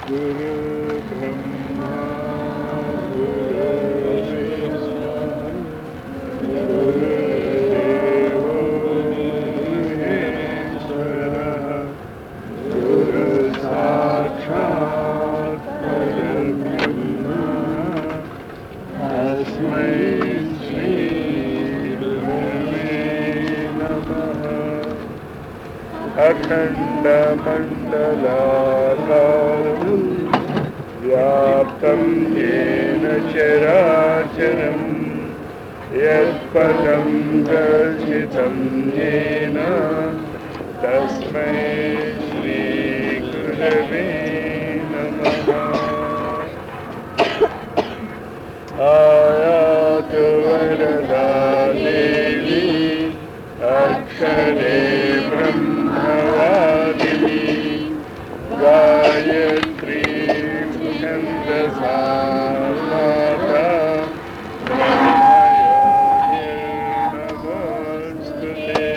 गुरु ब्रह्मा गुरु विष्णु गुरुदेवो महेश्वरः गुरु साक्षात् परब्रह्म तस्मै श्री गुरवे नमः। अखण्डमण्डलाकारं व्याप्तं येन चराचरं यत्पदं दर्शितं येन तस्मै श्रीगुरवे नमः। आयातु वरदा देवी अक्षरे ब्रह्मवादिनी गायत्री छन्दसा माता ब्रह्मयोनिर्नमोऽस्तुते।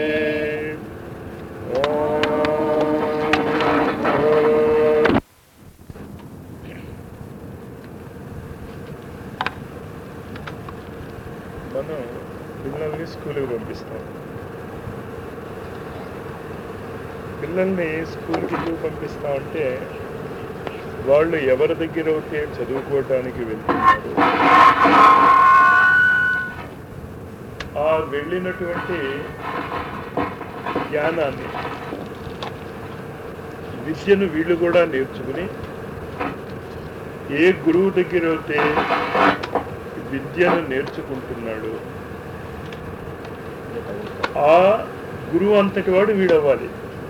మనం పిల్లల్ని స్కూల్కి పంపిస్తాం. పిల్లల్ని స్కూల్కి ఎందుకు పంపిస్తామంటే వాళ్ళు ఎవరి దగ్గర అయితే చదువుకోవటానికి వెళ్తున్నారు ఆ వెళ్ళినటువంటి జ్ఞానాన్ని విద్యను వీళ్ళు కూడా నేర్చుకుని ఏ గురువు దగ్గర అయితే విద్యను నేర్చుకుంటున్నాడు ఆ గురువు అంతటి వాడు వీడవ్వాలి.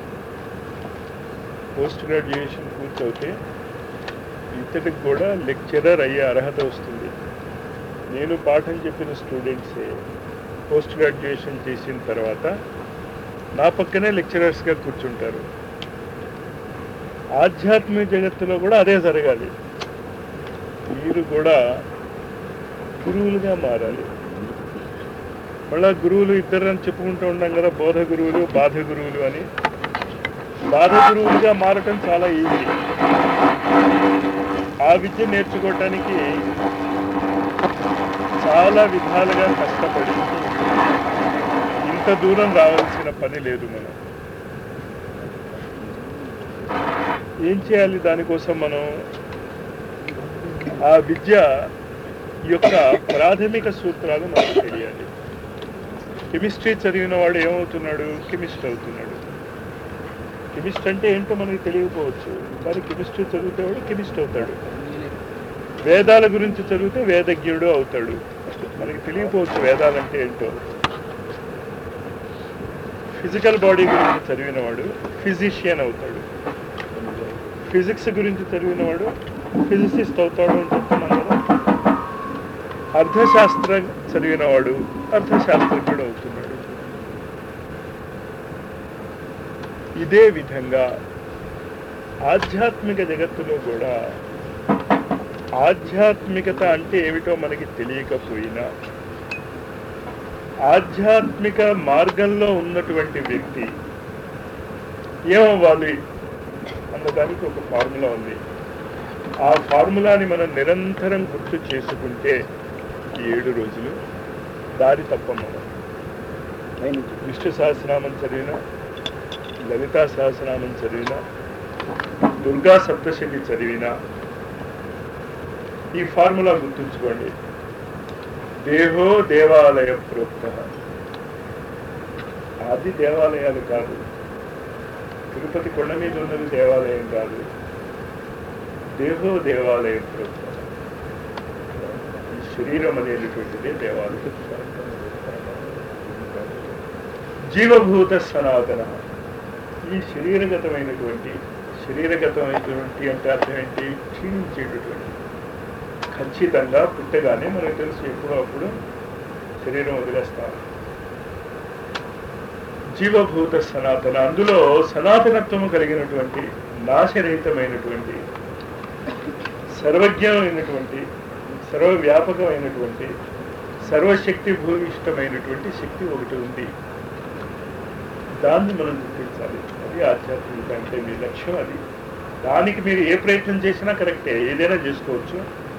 పోస్ట్ గ్రాడ్యుయేషన్ పూర్తవుతే ఇతడికి కూడా లెక్చరర్ అయ్యే అర్హత వస్తుంది. నేను పాఠం చెప్పిన స్టూడెంట్సే పోస్ట్ గ్రాడ్యుయేషన్ చేసిన తర్వాత నా పక్కనే లెక్చరర్స్గా కూర్చుంటారు. ఆధ్యాత్మిక జగత్తులో కూడా అదే జరగాలి. మీరు కూడా గురువులుగా మారాలి. మళ్ళా గురువులు ఇద్దరని చెప్పుకుంటూ ఉన్నాం కదా, బోధ గురువులు బాధ గురువులు అని. బాధ గురువులుగా మారటం చాలా ఈజీ. ఆ విద్య నేర్చుకోవటానికి చాలా విధాలుగా కష్టపడి ఇంత దూరం రావాల్సిన పని లేదు. మనం ఏం చేయాలి? దానికోసం మనం ఆ విద్య యొక్క ప్రాథమిక సూత్రాలు మనకు తెలియాలి. కెమిస్ట్రీ చదివిన వాడు ఏమవుతున్నాడు? కెమిస్ట్ అవుతున్నాడు. కెమిస్ట్ అంటే ఏంటో మనకి తెలియకపోవచ్చు, కానీ కెమిస్ట్రీ చదివితేవాడు కెమిస్ట్ అవుతాడు. వేదాల గురించి చదివితే వేదజ్ఞుడు అవుతాడు. మనకి తెలియకపోవచ్చు వేదాలంటే ఏంటో. ఫిజికల్ బాడీ గురించి చదివినవాడు ఫిజిషియన్ అవుతాడు. ఫిజిక్స్ గురించి చదివినవాడు ఫిజిసిస్ట్ అవుతాడు అని చెప్తున్నాం కదా. అర్థశాస్త్రం చదివినవాడు అర్థశాస్త్రజ్ఞుడు అవుతున్నాడు. ఇదే విధంగా ఆధ్యాత్మిక జగత్తులో కూడా ఆధ్యాత్మికత అంటే ఏమిటో మనకి తెలియకపోయినా ఆధ్యాత్మిక మార్గంలో ఉన్నటువంటి వ్యక్తి ఏమవ్వాలి అన్నదానికి ఒక ఫార్ములా ఉంది. ఆ ఫార్ములాని మనం నిరంతరం గుర్తు చేసుకుంటే 7 రోజులు దారి తప్పం. మనం విష్ణు సహస్రనామం చదివినా, లలితా సహస్రనామం చదివినా, దుర్గా సప్తశతి చదివినా ఈ ఫార్ములా గుర్తుంచుకోండి. దేహో దేవాలయ ప్రోక్త. అది దేవాలయాలు కాదు, తిరుపతి కొండ మీద ఉన్నది దేవాలయం కాదు. దేహో దేవాలయ ప్రోక్త. ఈ శరీరం అనేటువంటిదే దేవాలయం. జీవభూత సనాతన. ఈ శరీరగతమైనటువంటి అంటే అర్థం ఏంటి? క్షీణించేటటువంటి. ఖచ్చితంగా పుట్టగానే మనకు తెలుసు ఎప్పుడో అప్పుడు శరీరం వదిలేస్తాం. జీవభూత సనాతన. అందులో సనాతనత్వము కలిగినటువంటి, నాశరహితమైనటువంటి, సర్వజ్ఞమైనటువంటి, సర్వవ్యాపకమైనటువంటి, సర్వశక్తి భూయిష్టమైనటువంటి శక్తి ఒకటి ఉంది. దాన్ని మనం గుర్తించాలి. అది ఆధ్యాత్మికత అంటే మీ లక్ష్యం. అది దానికి మీరు ఏ ప్రయత్నం చేసినా కరెక్టే, ఏదైనా చేసుకోవచ్చు.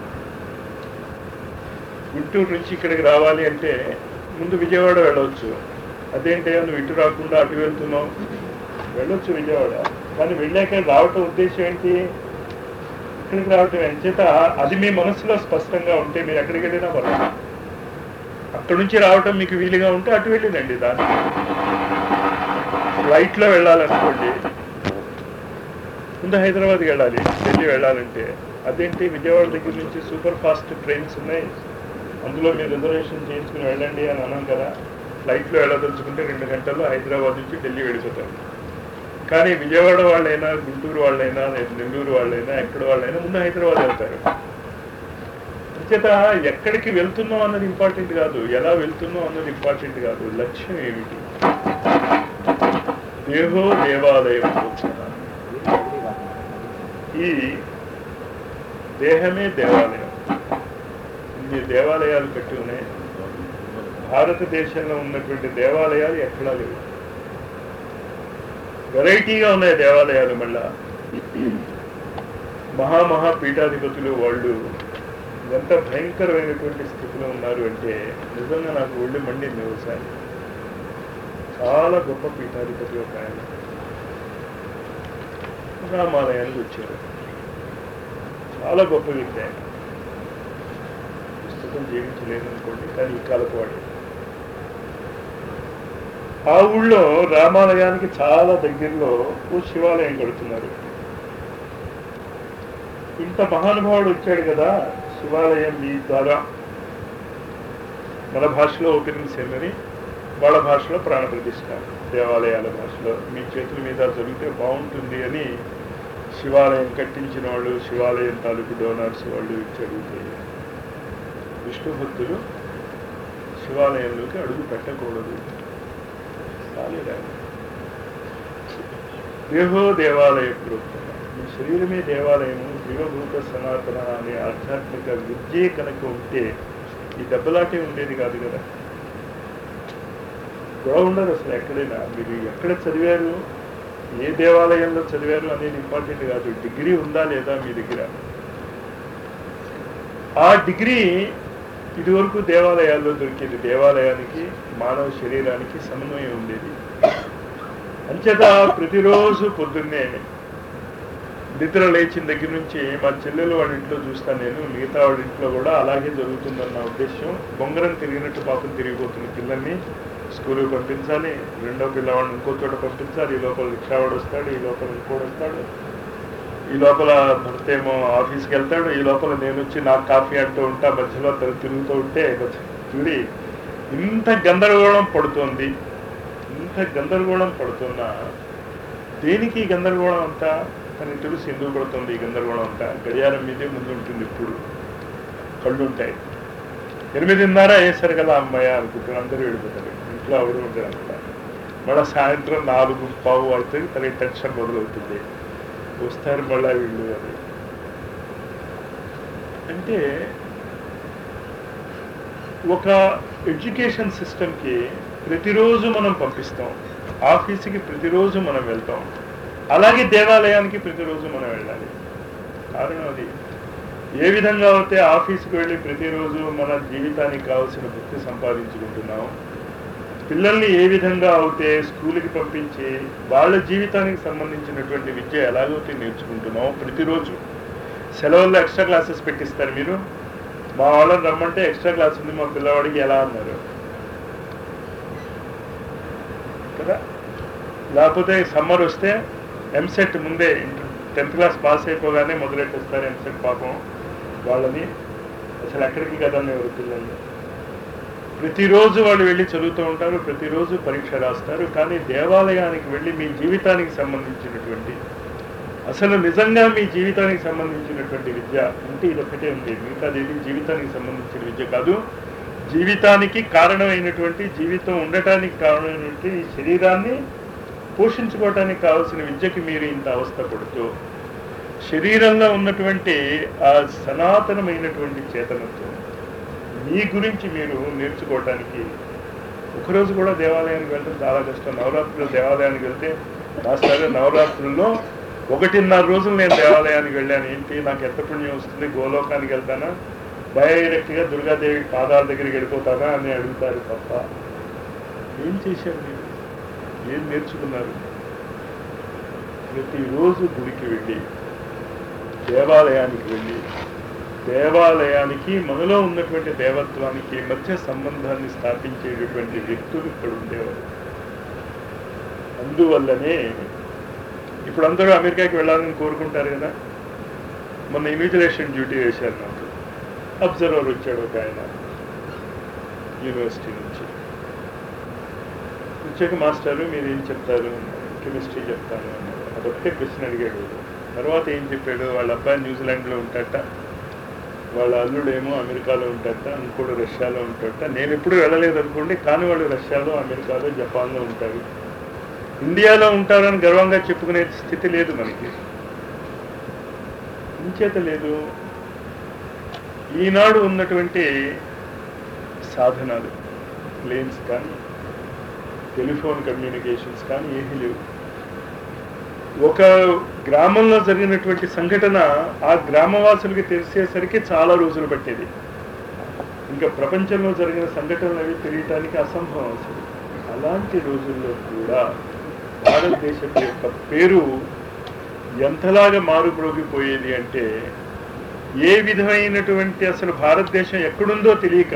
గుంటూరు నుంచి ఇక్కడికి రావాలి అంటే ముందు విజయవాడ వెళ్ళవచ్చు. అదేంటే నువ్వు ఇటు రాకుండా అటు వెళ్తున్నావు, వెళ్ళొచ్చు విజయవాడ, కానీ వెళ్ళాక రావటం ఉద్దేశం ఏంటి? ఇక్కడికి రావటం ఎంచేత అది మీ మనసులో స్పష్టంగా ఉంటే మీరు ఎక్కడికి వెళ్ళినా పర్లేదు. అక్కడి నుంచి రావటం మీకు వీలుగా ఉంటే అటు వెళ్ళినండి. దానికి ఫ్లైట్లో వెళ్ళాలనుకోండి, ముందు హైదరాబాద్కి వెళ్ళాలి, ఢిల్లీ వెళ్ళాలంటే. అదేంటి విజయవాడ దగ్గర నుంచి సూపర్ ఫాస్ట్ ట్రైన్స్ ఉన్నాయి, అందులో మీరు రిజర్వేషన్ చేయించుకుని వెళ్ళండి అని అన్నాం కదా. ఫ్లైట్లో వెళ్ళదలుచుకుంటే 2 గంటల్లో హైదరాబాద్ నుంచి ఢిల్లీ వెళ్ళిపోతారు. కానీ విజయవాడ వాళ్ళైనా, గుంటూరు వాళ్ళైనా, నెల్లూరు వాళ్ళైనా, ఎక్కడ వాళ్ళైనా ముందు హైదరాబాద్ వెళ్తారు. అంచేత ఎక్కడికి వెళ్తున్నాం అన్నది ఇంపార్టెంట్ కాదు, ఎలా వెళ్తున్నాం అన్నది ఇంపార్టెంట్ కాదు, లక్ష్యం ఏమిటి? దేహో దేవాలయం. ఈ దేహమే దేవాలయం. ఇన్ని దేవాలయాలు కట్టి ఉన్నాయి. భారతదేశంలో ఉన్నటువంటి దేవాలయాలు ఎక్కడా లేవు. వెరైటీగా ఉన్నాయి దేవాలయాలు. మళ్ళా మహామహా పీఠాధిపతులు వాళ్ళు ఎంత భయంకరమైనటువంటి స్థితిలో ఉన్నారు అంటే నిజంగా నాకు ఒళ్ళు మండింది ఒకసారి. చాలా గొప్ప పీఠాధిపతి ఒక ఆయన రామాలయానికి వచ్చారు. చాలా గొప్ప వ్యక్తి ఆయన. పుస్తకం జీవించలేదు అనుకోండి, కానీ ఈ కాలపు వాడు. ఆ ఊళ్ళో రామాలయానికి చాలా దగ్గరలో ఓ శివాలయం కడుతున్నారు. ఇంత మహానుభావుడు వచ్చాడు కదా, శివాలయం మీ ద్వారా మన భాషలో ఓపెనింగ్ సెరమనీ, వాళ్ళ భాషలో ప్రాణప్రతిష్ఠ, దేవాలయాల భాషలో మీ చేతుల మీద జరిగితే బాగుంటుంది అని శివాలయం కట్టించిన వాళ్ళు, శివాలయం తాలూకు డోనర్స్ వాళ్ళు జరుగుతాయి. విష్ణు భక్తులు శివాలయంలోకి అడుగు పెట్టకూడదు. దేహో దేవాలయ ప్రోక్త. మీ శరీరమే దేవాలయము, జీవభూత సనాతన అనే ఆధ్యాత్మిక విద్యే కనుక ఉంటే ఈ దెబ్బలాటే ఉండేది కాదు కదా. గొడవ ఉండదు అసలు ఎక్కడైనా. మీరు ఎక్కడ చదివారు, ఏ దేవాలయంలో చదివారు అనేది ఇంపార్టెంట్ కాదు, డిగ్రీ ఉందా లేదా మీ దగ్గర. ఆ డిగ్రీ ఇదివరకు దేవాలయాల్లో దొరికేది. దేవాలయానికి మానవ శరీరానికి సమన్వయం ఉండేది. అంచేత ప్రతిరోజు పొద్దున్నే నిద్ర లేచిన దగ్గర నుంచి మా చెల్లెలు వాళ్ళ ఇంట్లో చూస్తాను నేను, మిగతా వాళ్ళ ఇంట్లో కూడా అలాగే జరుగుతుందన్న ఉద్దేశం. బొంగరం తిరిగినట్టు పాపం తిరిగిపోతున్న పిల్లల్ని స్కూల్కి పంపించాలి, రెండో పిల్లవాడిని ఇంకో చోట పంపించాలి, ఈ లోపల రిక్షావాడు వస్తాడు, ఈ లోపల ఇంకోటి వస్తాడు, ఈ లోపల భర్త ఏమో ఆఫీస్కి వెళ్తాడు, ఈ లోపల నేను వచ్చి నాకు కాఫీ అంటూ ఉంటా, మధ్యలో తిరుగుతూ ఉంటే చూడి ఇంత గందరగోళం పడుతోంది. ఇంత గందరగోళం పడుతున్నా దేనికి గందరగోళం అంతా అని తెలుసు ఎందుకు పడుతుంది ఈ గందరగోళం అంతా. గడియారం మీదే ముందు ఉంటుంది, ఇప్పుడు కళ్ళు ఉంటాయి. 8:30 వేసారు కదా అమ్మాయి అనుకుంటారు, అందరూ వెళ్ళిపోతారు, ఇంట్లో ఆవిడ ఉంటారు అంతా. మళ్ళీ సాయంత్రం 4:15 అవుతుంది, తనకి టెన్షన్ మొదలవుతుంది, వస్తారు మళ్ళా వీళ్ళు అని. అంటే ఒక ఎడ్యుకేషన్ సిస్టమ్కి ప్రతిరోజు మనం పంపిస్తాం, ఆఫీస్కి ప్రతిరోజు మనం వెళ్తాం, అలాగే దేవాలయానికి ప్రతిరోజు మనం వెళ్ళాలి. కారణం అది. ఏ విధంగా అయితే ఆఫీస్కి వెళ్ళి ప్రతిరోజు మన జీవితానికి కావాల్సిన వృత్తి సంపాదించుకుంటున్నాం, పిల్లల్ని ఏ విధంగా అయితే స్కూల్కి పంపించి వాళ్ళ జీవితానికి సంబంధించినటువంటి విద్య ఎలాగైతే నేర్చుకుంటున్నాం, ప్రతిరోజు సెలవుల్లో ఎక్స్ట్రా క్లాసెస్ పెట్టిస్తారు. మీరు మా వాళ్ళని రమ్మంటే ఎక్స్ట్రా క్లాస్ ఉంది మా పిల్లవాడికి ఎలా అన్నారు కదా. లేకపోతే సమ్మర్ వస్తే ఎంసెట్ ముందే 10th క్లాస్ పాస్ అయిపోగానే మొదలెట్టేస్తారు ఎంసెట్. పాపం వాళ్ళని అసలు ఎక్కడికి కదా ఎవరు పిల్లల్ని. ప్రతిరోజు వాళ్ళు వెళ్ళి చదువుతూ ఉంటారు, ప్రతిరోజు పరీక్ష రాస్తారు. కానీ దేవాలయానికి వెళ్ళి మీ జీవితానికి సంబంధించినటువంటి, అసలు నిజంగా మీ జీవితానికి సంబంధించినటువంటి విద్య అంటే ఇదొక్కటే ఉంది. మిగతాది జీవితానికి సంబంధించిన విద్య కాదు. జీవితానికి కారణమైనటువంటి, జీవితం ఉండటానికి కారణమైనటువంటి ఈ శరీరాన్ని పోషించుకోవటానికి కావాల్సిన విద్యకి మీరు ఇంత అవస్థ పడుతూ, శరీరంలో ఉన్నటువంటి ఆ సనాతనమైనటువంటి చేతనత్వం మీ గురించి మీరు నేర్చుకోవటానికి ఒకరోజు కూడా దేవాలయానికి వెళ్ళడం చాలా కష్టం. నవరాత్రులు దేవాలయానికి వెళ్తే మాస్టర్ నవరాత్రుల్లో 1.5 రోజులు నేను దేవాలయానికి వెళ్ళాను. ఏంటి నాకు ఎంత పుణ్యం వస్తుంది, గోలోకానికి వెళ్తానా, డైరెక్ట్గా దుర్గాదేవి పాదాల దగ్గరికి వెళ్ళిపోతానా అని అడుగుతారు తప్ప ఏం చేశారు మీరు, ఏం నేర్చుకున్నారు? ప్రతిరోజు గుడికి వెళ్ళి, దేవాలయానికి వెళ్ళి, దేవాలయానికి మనలో ఉన్నటువంటి దేవత్వానికి మధ్య సంబంధాన్ని స్థాపించేటటువంటి వ్యక్తులు ఇక్కడ ఉండేవారు. అందువల్లనే ఇప్పుడు అందరూ అమెరికాకి వెళ్ళాలని కోరుకుంటారు కదా. మొన్న ఇన్విజిలేషన్ డ్యూటీ వేశారు నాకు. అబ్జర్వర్ వచ్చాడు ఒక ఆయన యూనివర్సిటీ నుంచి. వచ్చాక మాస్టారు మీరు ఏం చెప్తారు, కెమిస్ట్రీ చెప్తాను అన్నారు. అదొక్కటే ప్రశ్న అడిగాడు. తర్వాత ఏం చెప్పాడు, వాళ్ళ అబ్బాయి న్యూజిలాండ్లో ఉంటాట, వాళ్ళ అల్లుడేమో అమెరికాలో ఉంటాట, ఇంకోటి రష్యాలో ఉంటాట. నేను ఎప్పుడు వెళ్ళలేదు అనుకోండి, కానీ వాళ్ళు రష్యాలో, అమెరికాలో, జపాన్లో ఉంటారు. ఇండియాలో ఉంటారని గర్వంగా చెప్పుకునే స్థితి లేదు మనకి. ఇంచేత లేదు, ఈనాడు ఉన్నటువంటి సాధనాలు, ప్లేన్స్ కానీ టెలిఫోన్ కమ్యూనికేషన్స్ కానీ ఏమీ లేవు. ఒక గ్రామంలో జరిగినటువంటి సంఘటన ఆ గ్రామవాసులకి తెలిసేసరికి చాలా రోజులు పట్టేది. ఇంకా ప్రపంచంలో జరిగిన సంఘటనలు అవి తెలియటానికి అసంభవం అసలు. అలాంటి రోజుల్లో కూడా భారతదేశం యొక్క పేరు ఎంతలాగా మారుమ్రోగిపోయేది అంటే, ఏ విధమైనటువంటి అసలు భారతదేశం ఎక్కడుందో తెలియక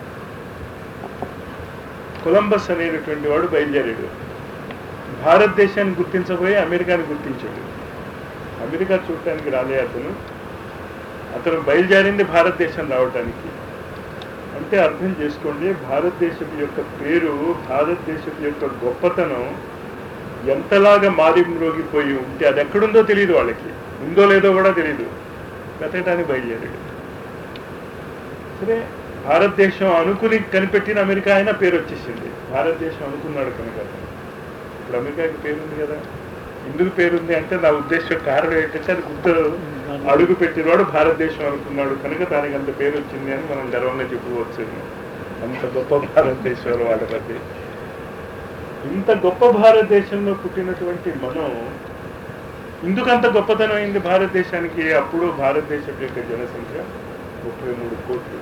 కొలంబస్ అనేటటువంటి వాడు బయలుదేరాడు. భారతదేశాన్ని గుర్తించబోయి అమెరికాని గుర్తించాడు. అమెరికా చూడటానికి రాలే అతను బయలుదేరింది భారతదేశం రావటానికి. అంటే అర్థం చేసుకోండి, భారతదేశం యొక్క పేరు, భారతదేశం యొక్క గొప్పతనం ఎంతలాగా మారిమ్రోగిపోయి ఉంటే అది ఎక్కడుందో తెలియదు, వాళ్ళకి ఉందో లేదో కూడా తెలియదు. వెతకటానికి బయలుదేరాడు. సరే, భారతదేశం అనుకుని కనిపెట్టిన అమెరికా అయినా పేరు వచ్చేసింది. భారతదేశం అనుకున్నాడు కనుక. ఇప్పుడు అమెరికాకి పేరుంది కదా. ఎందుకు పేరుంది అంటే నా ఉద్దేశం కారణం ఏంటంటే అది గుర్తు అడుగు పెట్టినవాడు భారతదేశం అనుకున్నాడు కనుక దానికి అంత పేరు వచ్చింది అని మనం గర్వంగా చెప్పుకోవచ్చు. అంత గొప్ప భారతదేశంలో వాళ్ళకి. ఇంత గొప్ప భారతదేశంలో పుట్టినటువంటి మనం ఇందుకంత గొప్పతనం అయింది భారతదేశానికి. అప్పుడు భారతదేశం యొక్క జనసంఖ్య 33 కోట్లు.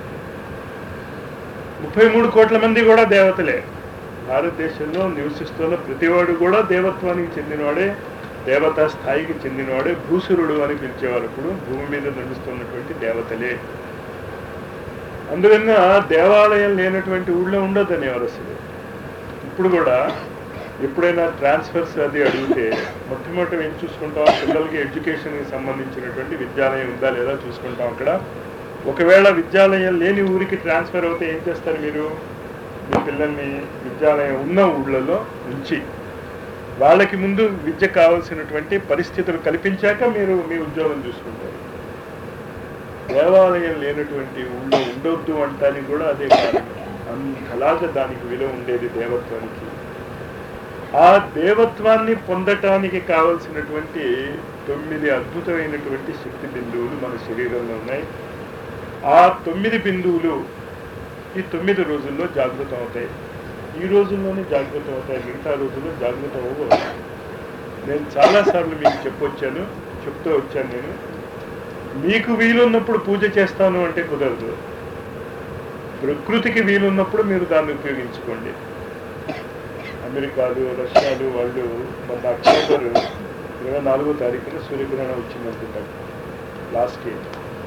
33 కోట్ల మంది కూడా దేవతలే. భారతదేశంలో నివసిస్తున్న ప్రతివాడు కూడా దేవత్వానికి చెందినవాడే, దేవతా స్థాయికి చెందినవాడే. భూసురుడు అని పిలిచేవారు. ఇప్పుడు భూమి మీద నడుస్తున్నటువంటి దేవతలే. అందువల్ల దేవాలయం లేనటువంటి ఊళ్ళో ఉండొద్దనేవారు అసలు. ఇప్పుడు కూడా ఎప్పుడైనా ట్రాన్స్ఫర్స్ అది అడిగితే మొట్టమొదటి ఏం చూసుకుంటాం, పిల్లలకి ఎడ్యుకేషన్కి సంబంధించినటువంటి విద్యాలయం ఉందా లేదా చూసుకుంటాం అక్కడ. ఒకవేళ విద్యాలయం లేని ఊరికి ట్రాన్స్ఫర్ అవుతే ఏం చేస్తారు మీరు? మీ పిల్లల్ని విద్యాలయం ఉన్న ఊళ్ళలో ఉంచి వాళ్ళకి ముందు విద్య కావాల్సినటువంటి పరిస్థితులు కల్పించాక మీరు మీ ఉద్యోగం చూసుకుంటారు. దేవాలయం లేనటువంటి ఊళ్ళో ఉండొద్దు అంటానికి కూడా అదే కారణం. అంతలాగా దానికి విలువ ఉండేది దేవత్వానికి. ఆ దేవత్వాన్ని పొందటానికి కావలసినటువంటి 9 అద్భుతమైనటువంటి శక్తి బిందువులు మన శరీరంలో ఉన్నాయి. ఆ 9 బిందువులు ఈ 9 రోజుల్లో జాగృతం అవుతాయి. ఈ రోజుల్లోనే జాగృతం అవుతాయి, మిగతా రోజుల్లో జాగృతం అవ్వవు. నేను చాలాసార్లు మీకు చెప్తూ వచ్చాను. నేను మీకు వీలున్నప్పుడు పూజ చేస్తాను అంటే కుదరదు. ప్రకృతికి వీలున్నప్పుడు మీరు దాన్ని ఉపయోగించుకోండి. అమెరికాలు, రష్యాలు వాళ్ళు మొన్న అక్టోబర్ 24వ తారీఖున సూర్యగ్రహణం వచ్చిందనుకుంటారు లాస్ట్ ఇయర్.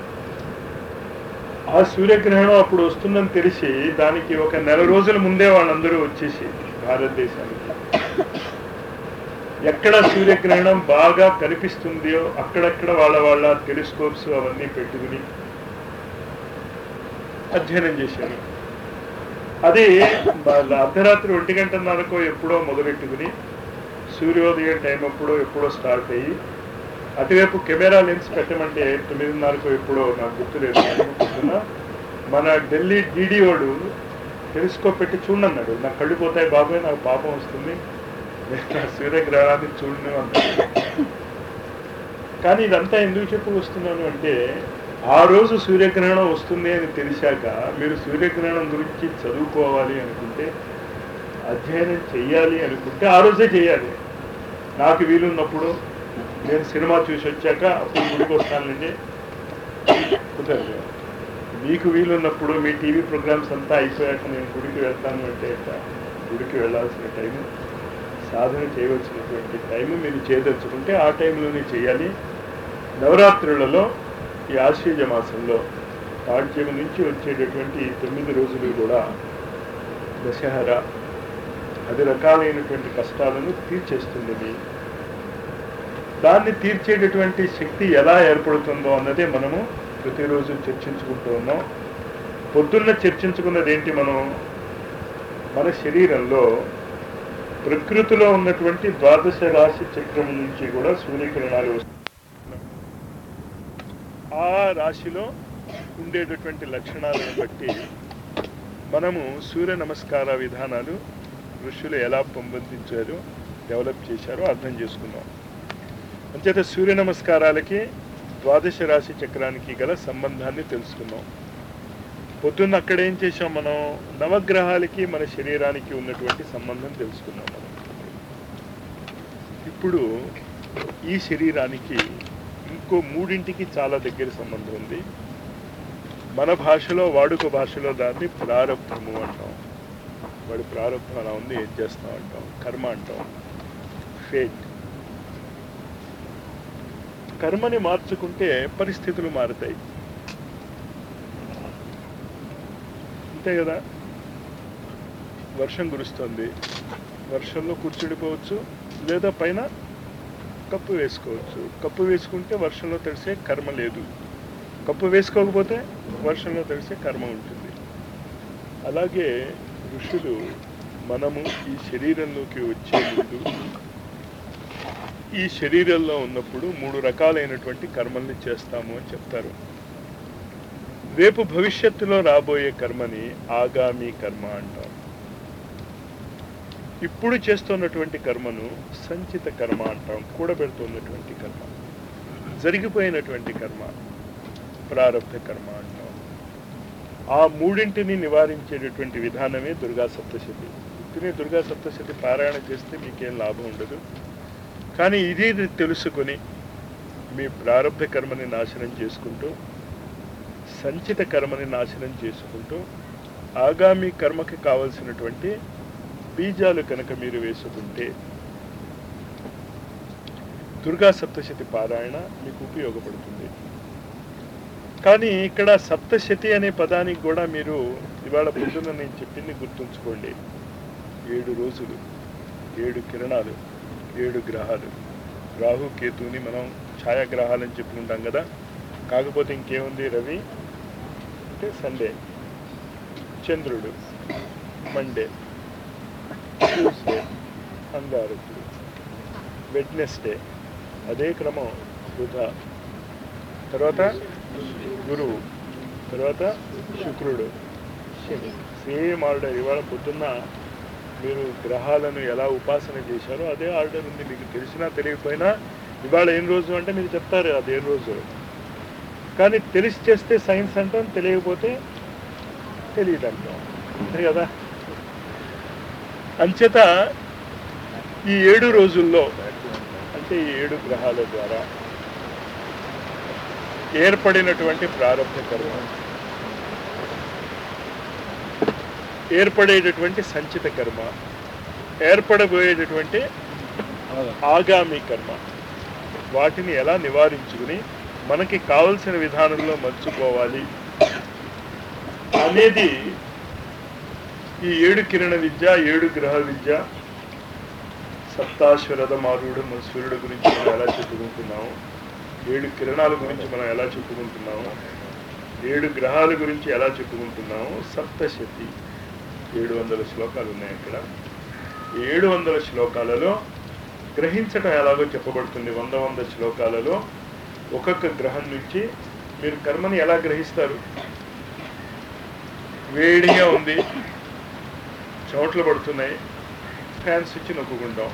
ఆ సూర్యగ్రహణం అప్పుడు వస్తుందని తెలిసి దానికి ఒక 1 నెల రోజుల ముందే వాళ్ళందరూ వచ్చేసి భారతదేశానికి ఎక్కడ సూర్యగ్రహణం బాగా కనిపిస్తుందో అక్కడక్కడ వాళ్ళ టెలిస్కోప్స్ అవన్నీ పెట్టుకుని అధ్యయనం చేశారు. అది అర్ధరాత్రి 1:30కో ఎప్పుడో మొదలెట్టుకుని సూర్యోదయం టైం ఎప్పుడో స్టార్ట్ అయ్యి అటువైపు కెమెరా లెన్స్ పెట్టమంటే 9:30కో ఎప్పుడో నాకు గుర్తులేదు. మన ఢిల్లీ డీడీఓడు టెలిస్కోప్ పెట్టి చూడన్నాడు. నాకు కళ్ళు పోతాయి బాబాయ్, నాకు పాపం వస్తుంది, నా సూర్యగ్రహణాన్ని చూడను అన్నాడు. కానీ ఇదంతా ఎందుకు చెప్పుకొస్తున్నాను అంటే, ఆ రోజు సూర్యగ్రహణం వస్తుంది అని తెలిసాక మీరు సూర్యగ్రహణం గురించి చదువుకోవాలి అనుకుంటే, అధ్యయనం చెయ్యాలి అనుకుంటే ఆ రోజే చేయాలి. నాకు వీలున్నప్పుడు నేను సినిమా చూసి వచ్చాక అప్పుడు గుడికి వస్తానండి కుదరదు. మీకు వీలున్నప్పుడు మీ టీవీ ప్రోగ్రామ్స్ అంతా అయిపోయాక నేను గుడికి వెళ్తాను అంటే గుడికి వెళ్ళాల్సిన టైము, సాధన చేయవలసినటువంటి టైము మీరు చేయదలుచుకుంటే ఆ టైంలోనే చేయాలి. నవరాత్రులలో ఈ ఆశ్వీజ మాసంలో పాడ్యము నుంచి వచ్చేటటువంటి 9 రోజులు కూడా దశహరా 10 రకాలైనటువంటి కష్టాలను తీర్చేస్తుంది. దాన్ని తీర్చేటటువంటి శక్తి ఎలా ఏర్పడుతుందో అన్నదే మనము ప్రతిరోజు చర్చించుకుంటూ ఉన్నాం. పొద్దున్న చర్చించుకున్నది ఏంటి? మనం మన శరీరంలో ప్రకృతిలో ఉన్నటువంటి 12 రాశి చక్రం నుంచి కూడా సూర్యకిరణాలు వస్తాయి. ఆ రాశిలో ఉండేటటువంటి లక్షణాలను బట్టి మనము సూర్య నమస్కార విధానాలు ఋషులు ఎలా పొందించారో, డెవలప్ చేశారో అర్థం చేసుకున్నాం. అంచేత సూర్య నమస్కారాలకి 12 రాశి చక్రానికి గల సంబంధాన్ని తెలుసుకున్నాం. పొద్దున్న అక్కడ ఏం చేసాం? మనం నవగ్రహాలకి మన శరీరానికి ఉన్నటువంటి సంబంధం తెలుసుకున్నాం. మనం ఇప్పుడు ఈ శరీరానికి ఇంకో 3ంటికి చాలా దగ్గర సంబంధం ఉంది. మన భాషలో, వాడుక భాషలో దాన్ని ప్రారబ్ధము అంటాం. వాడి ప్రారబ్ధం అలా ఉంది, ఏం చేస్తాం అంటాం. కర్మ అంటాం, ఫేట్. కర్మని మార్చుకుంటే పరిస్థితులు మారుతాయి, అంతే కదా. వర్షం కురుస్తుంది, వర్షంలో కూర్చుండిపోవచ్చు, లేదా పైన కప్పు వేసుకోవచ్చు. కప్పు వేసుకుంటే వర్షంలో తడిసే కర్మ లేదు, కప్పు వేసుకోకపోతే వర్షంలో తడిసే కర్మ ఉంటుంది. అలాగే ఋషులు మనము ఈ శరీరంలోకి వచ్చే ముందు, ఈ శరీరంలో ఉన్నప్పుడు 3 రకాలైనటువంటి కర్మల్ని చేస్తాము అని చెప్తారు. రేపు భవిష్యత్తులో రాబోయే కర్మని ఆగామి కర్మ అంటాం. ఇప్పుడు చేస్తున్నటువంటి కర్మను సంచిత కర్మ అంటాం. కూడబెడుతున్నటువంటి కర్మ, జరిగిపోయినటువంటి కర్మ ప్రారబ్ధ కర్మ అంటాం. ఆ 3ంటిని నివారించేటటువంటి విధానమే దుర్గా సప్తశతి. ఇతనే దుర్గా సప్తశతి పారాయణ చేస్తే మీకేం లాభం ఉండదు. కానీ ఇది తెలుసుకొని మీ ప్రారబ్ధ కర్మని నాశనం చేసుకుంటూ, సంచిత కర్మని నాశనం చేసుకుంటూ, ఆగామి కర్మకి కావలసినటువంటి బీజాలు కనుక మీరు వేసుకుంటే దుర్గా సప్తశతి పారాయణ మీకు ఉపయోగపడుతుంది. కానీ ఇక్కడ సప్తశతి అనే పదానికి కూడా మీరు ఇవాళ పొద్దున్న నేను చెప్పింది గుర్తుంచుకోండి. 7 రోజులు, 7 కిరణాలు, 7 గ్రహాలు. రాహు కేతుని మనం ఛాయాగ్రహాలని చెప్పుకుంటాం కదా. కాకపోతే ఇంకేముంది? రవి అంటే సండే, చంద్రుడు మండే, ట్యూస్డే అంగారకుడు, వెడ్నెస్డే అదే క్రమం, బుధ, తర్వాత గురువు, తర్వాత శుక్రుడు, శని. Same order. ఇవాళ పొద్దున్న మీరు గ్రహాలను ఎలా ఉపాసన చేశారో అదే ఆర్డర్ ఉంది. మీకు తెలిసినా తెలియకపోయినా ఇవాళ ఏం రోజు అంటే మీరు చెప్తారు అదే రోజు. కానీ తెలిసి చేస్తే సైన్స్ అంటాం, తెలియకపోతే తెలియదు అంటాం, అంతే కదా. అంచేత ఈ 7 రోజుల్లో, అంటే ఈ 7 గ్రహాల ద్వారా ఏర్పడినటువంటి ప్రారబ్ధ కర్మ, ఏర్పడేటటువంటి సంచిత కర్మ, ఏర్పడబోయేటటువంటి ఆగామి కర్మ, వాటిని ఎలా నివారించుకుని మనకి కావలసిన విధానంలో మర్చిపోవాలి అనేది ఈ 7 కిరణ విద్య, 7 గ్రహ విద్య, సప్తాశ్వరథ మారుడు మన సూర్యుడు గురించి మనం ఎలా చెప్పుకుంటున్నాము, 7 కిరణాల గురించి మనం ఎలా చెప్పుకుంటున్నాము, 7 గ్రహాల గురించి ఎలా చెప్పుకుంటున్నాము. సప్తశతి 700 శ్లోకాలు ఉన్నాయి అక్కడ. 700 శ్లోకాలలో గ్రహించటం ఎలాగో చెప్పబడుతుంది. 100 శ్లోకాలలో ఒక్కొక్క గ్రహం నుంచి మీరు కర్మని ఎలా గ్రహిస్తారు. వేడిగా ఉంది, చెమటలు పడుతున్నాయి, ఫ్యాన్స్ ఇచ్చి నొక్కుంటాం.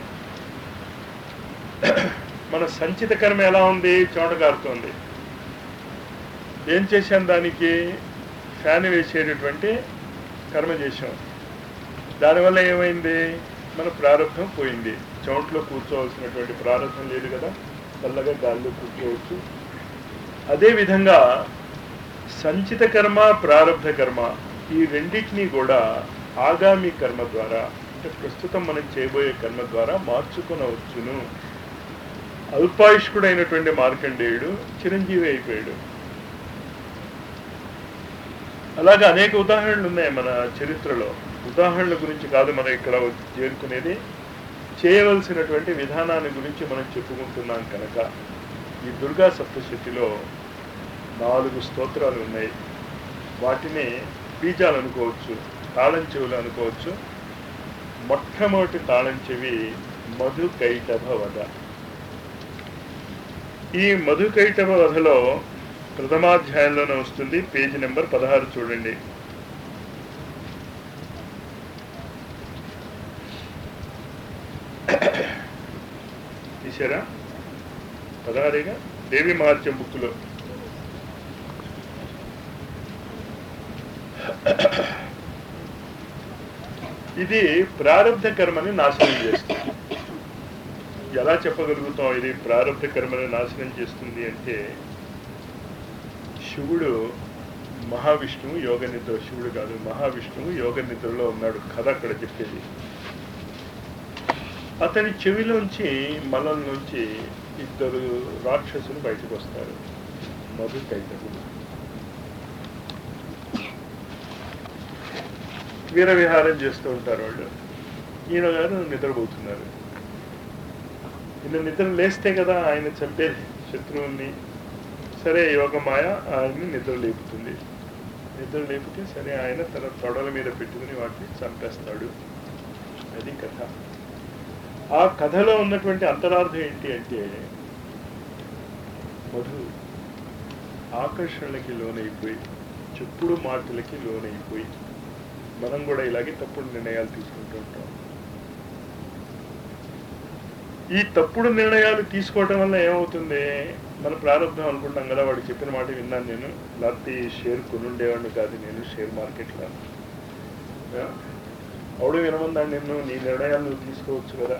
మన సంచిత కర్మ ఎలా ఉంది? చెమట కారుతోంది. ఏం చేశాం? దానికి ఫ్యాన్ వేసేటటువంటి కర్మ చేశాం. దానివల్ల ఏమైంది? మన ప్రారంభం పోయింది. చెమటలో కూర్చోవలసినటువంటి ప్రారంభం లేదు కదా. చల్లగా గాల్లో కూర్చోవచ్చు. అదేవిధంగా సంచిత కర్మ, ప్రారబ్ధ కర్మ ఈ రెండింటినీ కూడా ఆగామి కర్మ ద్వారా, అంటే ప్రస్తుతం మనం చేయబోయే కర్మ ద్వారా మార్చుకొనవచ్చును. అల్పాయుష్కుడైనటువంటి మార్కండేయుడు చిరంజీవి అయిపోయాడు. అలాగే అనేక ఉదాహరణలు ఉన్నాయి మన చరిత్రలో. ఉదాహరణల గురించి కాదు మనం ఇక్కడ చేరుకునేది, చేయవలసినటువంటి విధానాన్ని గురించి మనం చెప్పుకుంటున్నాం కనుక. ఈ దుర్గా సప్తశతిలో 4 స్తోత్రాలు ఉన్నాయి. వాటిని బీజాలు అనుకోవచ్చు, తాళం చెవులు అనుకోవచ్చు. మొట్టమొదటి తాళం చెవి మధుకైటభ వధ. ఈ మధుకైటభ వధలో ప్రథమాధ్యాయంలోనే వస్తుంది, పేజీ నెంబర్ 16 చూడండి. తీసారా? 16గా దేవి మహాత్మ్యం బుక్లో. ఇది ప్రారబ్ధ కర్మని నాశనం చేస్తుంది. ఎలా చెప్పగలుగుతాం ఇది ప్రారబ్ధ కర్మని నాశనం చేస్తుంది అంటే, శివుడు మహావిష్ణువు యోగ నిద్ర, శివుడు కాదు మహావిష్ణువు యోగ నిద్రలో ఉన్నాడు కథ అక్కడ చెప్పేది. అతని చెవిలోంచి మలంలోంచి 2 రాక్షసులు బయటకు వస్తారు, మధుకైటభులు. వీర విహారం చేస్తూ ఉంటారు వాళ్ళు. ఈయన గారు నిద్రపోతున్నారు. ఈయన నిద్ర లేస్తే కదా ఆయన చంపేది శత్రువుల్ని. సరే యోగమాయ ఆయన్ని నిద్ర లేపుతుంది. నిద్ర లేపితే సరే ఆయన తన తొడల మీద పెట్టుకుని వాటిని చంపేస్తాడు. అది కథ. ఆ కథలో ఉన్నటువంటి అంతరార్థం ఏంటి అంటే, మధు ఆకర్షణలకి లోనైపోయి, చెప్పుడు మాటలకి లోనైపోయి మనం కూడా ఇలాగే తప్పుడు నిర్ణయాలు తీసుకుంటూ ఉంటాం. ఈ తప్పుడు నిర్ణయాలు తీసుకోవటం వల్ల ఏమవుతుంది, మన ప్రారంభం అనుకుంటాం కదా, వాడు చెప్పిన మాట విన్నాను నేను, లేకపోతే షేర్ కొనుండేవాడిని కాదు నేను షేర్ మార్కెట్లో. అవుడు వినమందాడు నిన్ను, నీ నిర్ణయాలు నువ్వు తీసుకోవచ్చు కదా.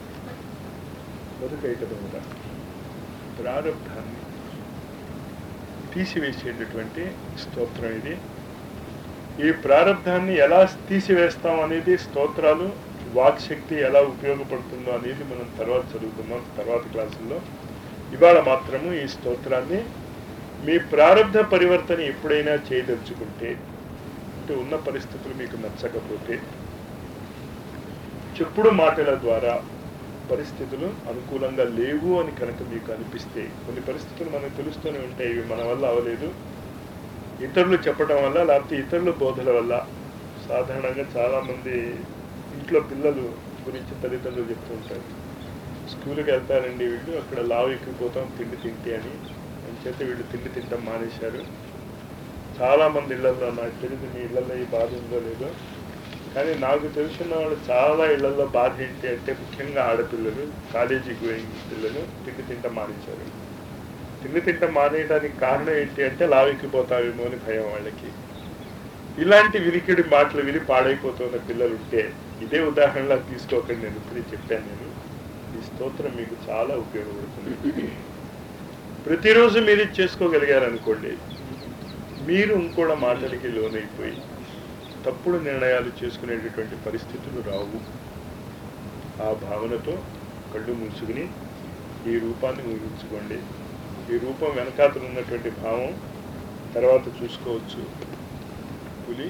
మధుకైటభ వధ ప్రారంభాన్ని తీసివేసేటటువంటి స్తోత్రం ఇది. ఈ ప్రారంధాన్ని ఎలా తీసివేస్తాం అనేది, స్తోత్రాలు వాక్శక్తి ఎలా ఉపయోగపడుతుందో అనేది మనం తర్వాత చదువుతున్నాం తర్వాత క్లాసుల్లో. ఇవాళ మాత్రము ఈ స్తోత్రాన్ని మీ ప్రారంధ పరివర్తన ఎప్పుడైనా చేయదలుచుకుంటే, అంటే ఉన్న పరిస్థితులు మీకు నచ్చకపోతే, చెప్పుడు మాటల ద్వారా పరిస్థితులు అనుకూలంగా లేవు అని కనుక మీకు అనిపిస్తే, కొన్ని పరిస్థితులు మనకు తెలుస్తూనే ఉంటాయి, ఇవి మన వల్ల అవ్వలేదు, ఇతరులు చెప్పడం వల్ల లేకపోతే ఇతరుల బోధల వల్ల. సాధారణంగా చాలామంది ఇంట్లో పిల్లలు గురించి తల్లిదండ్రులు చెప్తూ ఉంటారు, స్కూల్కి వెళ్తారండి వీళ్ళు, అక్కడ లావు ఎక్కిపోతాం తిండి తింటే అని చేత వీళ్ళు తిండి తింటాం మానేశారు. చాలామంది ఇళ్లలో, నాకు తెలియదు మీ ఇళ్లలో ఈ బాధ ఉందో లేదో, కానీ నాకు తెలిసిన వాళ్ళు చాలా ఇళ్లలో బాధ ఏంటి అంటే, ముఖ్యంగా ఆడపిల్లలు, కాలేజీకి పోయిన పిల్లలు తిండి తింటాం మానేశారు. తిండి తింటాం మానేయడానికి కారణం ఏంటి అంటే, లావెక్కిపోతావేమో అని భయం వాళ్ళకి. ఇలాంటి వినికిడి మాటలు విని పాడైపోతున్న పిల్లలు ఉంటే ఇదే ఉదాహరణలా తీసుకోకండి. నేను ఇప్పుడే చెప్పాను, నేను ఈ స్తోత్రం మీకు చాలా ఉపయోగపడుతుంది. ప్రతిరోజు మీరు ఇది చేసుకోగలిగారనుకోండి, మీరు ఇంకోళ్ళ మాటలకి లోనైపోయి తప్పుడు నిర్ణయాలు చేసుకునేటటువంటి పరిస్థితులు రావు. ఆ భావనతో కళ్ళు మూసుకుని ఈ రూపాన్ని ఊహించుకోండి. ఈ రూపం వెనకాతలు ఉన్నటువంటి భావం తర్వాత చూసుకోవచ్చు. పులి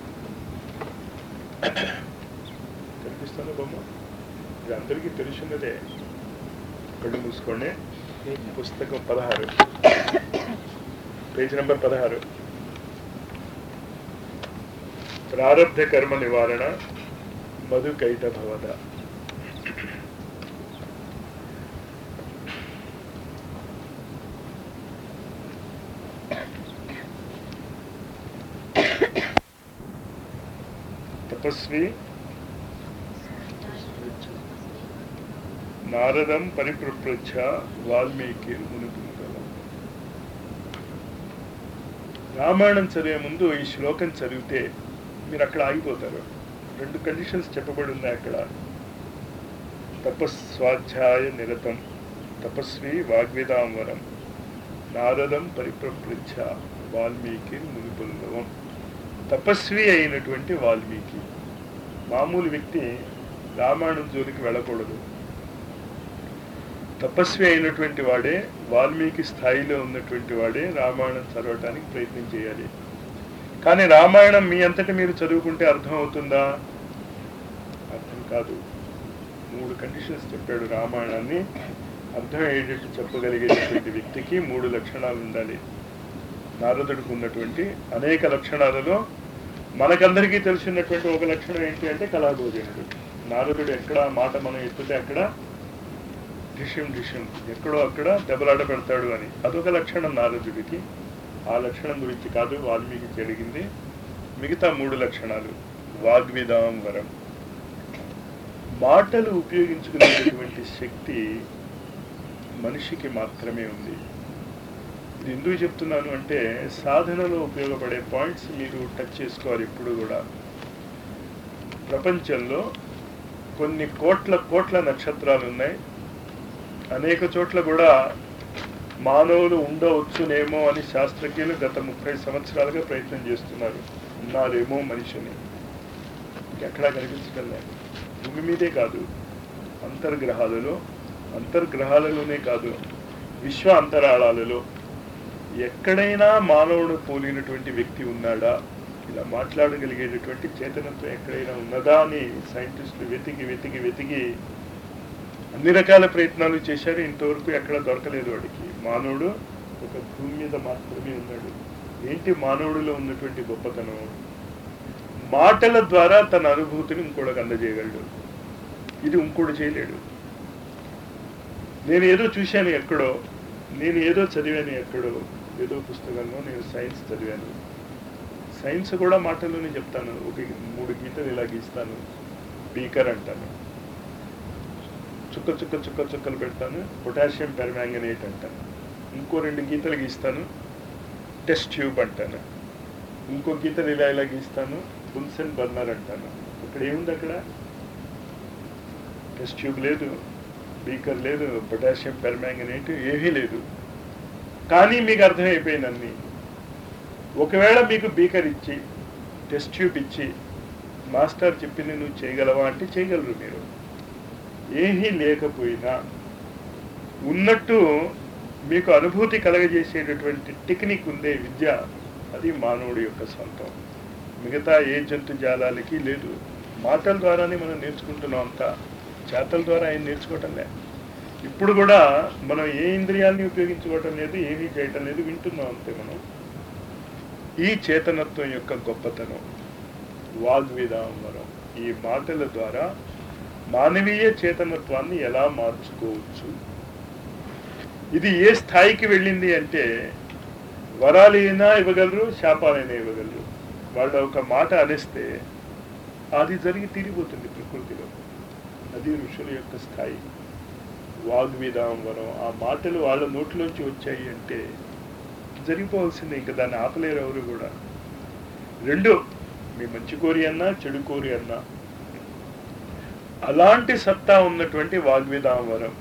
కనిపిస్తున్న బొమ్మ ఇది అందరికీ తెలిసినదే. కళ్ళు మూసుకోండి. పుస్తకం 16, పేజ్ నెంబర్ 16. ప్రారబ్ధ కర్మ నివారణ మధుకైటభ వధ. తపస్వి నారదం పరిప్రప్రచ్ఛ వాల్మీకి మునుపుంగలం. రామాయణం చదివే ముందు ఈ శ్లోకం చదివితే మీరు అక్కడ ఆగిపోతారు. 2 కండిషన్స్ చెప్పబడి ఉన్నాయి అక్కడ. తపస్వాధ్యాయ నిరతం తపస్వి వాగ్విదాంవరం నారదం పరిప్రపృచ్ఛ వాల్మీకి మునిపుల్లవం. తపస్వి అయినటువంటి వాల్మీకి, మామూలు వ్యక్తి రామాయణం జోలికి వెళ్ళకూడదు. తపస్వి అయినటువంటి వాడే, వాల్మీకి స్థాయిలో ఉన్నటువంటి వాడే రామాయణం చదవటానికి ప్రయత్నం చేయాలి. కానీ రామాయణం మీ అంతటి మీరు చదువుకుంటే అర్థం అవుతుందా? అర్థం కాదు. 3 కండిషన్స్ చెప్పాడు. రామాయణాన్ని అర్థం అయ్యేటట్టు చెప్పగలిగేటటువంటి వ్యక్తికి 3 లక్షణాలు ఉండాలి. నారదుడికి ఉన్నటువంటి అనేక లక్షణాలలో మనకందరికీ తెలిసినటువంటి ఒక లక్షణం ఏంటి అంటే కళాభోజనుడు. నారదుడు ఎక్కడ మాట మనం ఎత్తితే అక్కడ డిషం డిషం, ఎక్కడో అక్కడ దెబ్బలాట పెడతాడు అని, అదొక లక్షణం నారదుడికి. ఆ లక్షణం గురించి కాదు వాల్మీకి జరిగింది. మిగతా 3 లక్షణాలు వాగ్విదాంవరం, మాటలు ఉపయోగించుకునేటటువంటి శక్తి మనిషికి మాత్రమే ఉంది. ఇది ఎందుకు చెప్తున్నాను అంటే సాధనలో ఉపయోగపడే పాయింట్స్ మీరు టచ్ చేసుకోవాలి. ఇప్పుడు కూడా ప్రపంచంలో కొన్ని కోట్ల నక్షత్రాలు ఉన్నాయి. అనేక చోట్ల కూడా మానవులు ఉండవచ్చునేమో అని శాస్త్రజ్ఞులు గత 30 సంవత్సరాలుగా ప్రయత్నం చేస్తున్నారు. ఉన్నారేమో మనిషిని, ఎక్కడా కనిపించడం లేదు. భూమి మీదే కాదు, అంతర్గ్రహాలలోనే కాదు, విశ్వ అంతరాళాలలో ఎక్కడైనా మానవుడు పోలినటువంటి వ్యక్తి ఉన్నాడా, ఇలా మాట్లాడగలిగేటటువంటి చేతనత్వం ఎక్కడైనా ఉన్నదా అని సైంటిస్టులు వెతికి అన్ని రకాల ప్రయత్నాలు చేశారు. ఇంతవరకు ఎక్కడ దొరకలేదు వాడికి. మానవుడు ఒక భూమి మీద మాత్రమే ఉన్నాడు. ఏంటి మానవుడిలో ఉన్నటువంటి గొప్పతనం? మాటల ద్వారా తన అనుభూతిని ఇంకోటికి అందజేయగలడు. ఇది ఇంకోటి చేయలేడు. నేను ఏదో చూశాను ఎక్కడో, నేను ఏదో చదివాను ఎక్కడో, ఏదో పుస్తకంలో నేను సైన్స్ చదివాను. సైన్స్ కూడా మాటల్లోనే చెప్తాను. ఒక 3 గీతలు ఇలా గీస్తాను, బీకర్ అంటాను. చుక్కలు పెడతాను, పొటాషియం పెర్మాంగనేట్ అంటాను. ఇంకో 2 గీతలు గీస్తాను, టెస్ట్ ట్యూబ్ అంటాను. ఇంకో గీతలు ఇలా గీస్తాను, బున్సెన్ బర్నర్ అంటాను. ఇక్కడ ఏముంది? అక్కడ టెస్ట్ ట్యూబ్ లేదు, బీకర్ లేదు, పొటాషియం పెర్మాంగనేట్ ఏమీ లేదు. కానీ మీకు అర్థమైపోయింది అన్నీ. ఒకవేళ మీకు బీకర్ ఇచ్చి టెస్ట్ ట్యూబ్ ఇచ్చి మాస్టర్ చెప్పింది నువ్వు చేయగలవా అంటే చేయగలరు. మీరు ఏమీ లేకపోయినా ఉన్నట్టు మీకు అనుభూతి కలగజేసేటటువంటి టెక్నిక్ ఉందే విద్య, అది మానవుడి యొక్క సొంతం. మిగతా ఏ జంతు జాలాలకి లేదు. మాటల ద్వారానే మనం నేర్చుకుంటున్నాం. అంతా చేతల ద్వారా ఏం నేర్చుకోవటం లేదు. ఇప్పుడు కూడా మనం ఏ ఇంద్రియాలని ఉపయోగించుకోవటం లేదు, ఏమీ చేయటం లేదు, వింటున్నాం అంతే. మనం ఈ చేతనత్వం యొక్క గొప్పతనం వాగ్విదాంవరం. ఈ మాటల ద్వారా మానవీయ చేతనత్వాన్ని ఎలా మార్చుకోవచ్చు? ఇది ఏ స్థాయికి వెళ్ళింది అంటే వరాలైనా ఇవ్వగలరు, శాపాలైనా ఇవ్వగలరు. వాళ్ళు ఒక మాట అనేస్తే అది జరిగి తీరిపోతుంది ప్రకృతిలో. అది ఋషుల యొక్క స్థాయి. వాగ్విదాంవరం. ఆ మాటలు వాళ్ళ నోట్లోంచి వచ్చాయి అంటే జరిగిపోవాల్సిందే. ఇంకా దాన్ని ఆపలేరు ఎవరు కూడా. 2, మీ మంచి కోరి అన్నా చెడు కోరి అన్నా అలాంటి సత్తా ఉన్నటువంటి వాగ్విదాంవరం.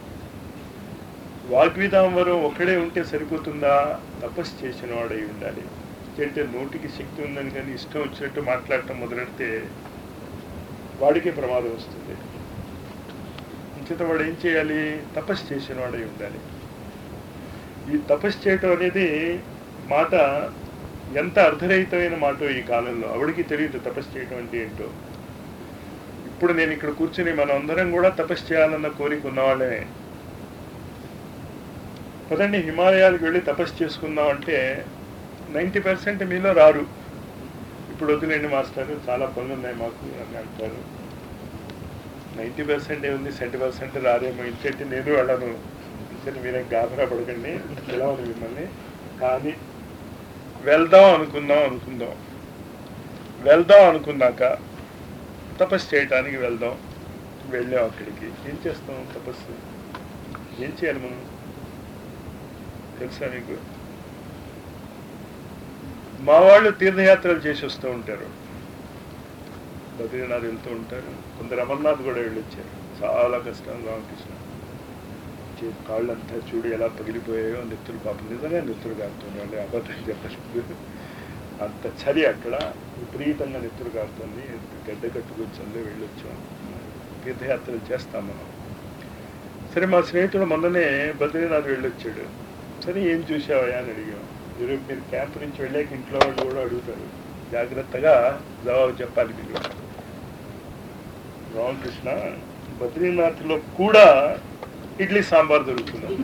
వాగ్విదాంవరం ఒక్కడే ఉంటే సరిపోతుందా? తపస్సు చేసిన వాడై ఉండాలి. అంటే నోటికి శక్తి ఉందని కానీ ఇష్టం వచ్చినట్టు మాట్లాడటం మొదలెడితే వాడికే ప్రమాదం వస్తుంది. ఇంచేత వాడు ఏం చేయాలి? తపస్సు చేసిన వాడై ఉండాలి. ఈ తపస్సు చేయటం అనేది మాట ఎంత అర్ధరహితమైన మాట ఈ కాలంలో. ఆవిడికి తెలియదు తపస్సు చేయటం అంటే ఏంటో. ఇప్పుడు నేను ఇక్కడ కూర్చుని మనం అందరం కూడా తపస్సు చేయాలన్న కోరిక ఉన్నవాళ్ళే. పదండి హిమాలయాలకు వెళ్ళి తపస్సు చేసుకుందాం అంటే 90% మీలో రారు. ఇప్పుడు వద్దులేండి మాస్టర్, చాలా పనులు ఉన్నాయి మాకు అని అంటారు. 90% ఏముంది, 70% రారేమో. ఇంకేంటి నేను వెళ్ళను. ఇంకేంటి మీరేం గాబరా పడకండి, పిలవను మిమ్మల్ని. కానీ వెళ్దాం అనుకున్నాక తపస్సు చేయటానికి వెళ్దాం. వెళ్ళాం అక్కడికి. ఏం చేస్తాం? తపస్సు ఏం చేయాలి మనం తెలుసా మీకు? మా వాళ్ళు తీర్థయాత్రలు చేసి వస్తూ ఉంటారు. బద్రీనాథ్ వెళ్తూ ఉంటారు. కొందరు అమర్నాథ్ కూడా వెళ్ళొచ్చారు. చాలా కష్టం. రామకృష్ణ కాళ్ళంతా చూడు ఎలా పగిలిపోయాయో, నెత్తులు పాపం నిజంగా నెత్తులు కారుతుంది, వాళ్ళు అబద్ధం చెప్పలేదు. అంత చలి అక్కడ, విపరీతంగా నెత్తులు కారుతుంది. గడ్డ కట్టుకొచ్చిందో వెళ్ళొచ్చాం, తీర్థయాత్రలు చేస్తాం మనం. సరే, మా స్నేహితుడు మొన్ననే బద్రీనాథ్ వెళ్ళొచ్చాడు. సరే, ఏం చూసావా అని అడిగాం. మీరు క్యాంప్ నుంచి వెళ్ళాక ఇంట్లో వాళ్ళు కూడా అడుగుతారు, జాగ్రత్తగా జవాబు చెప్పాలి మీరు. రామకృష్ణ, బద్రీనాథ్లో కూడా ఇడ్లీ సాంబార్ దొరుకుతుంది.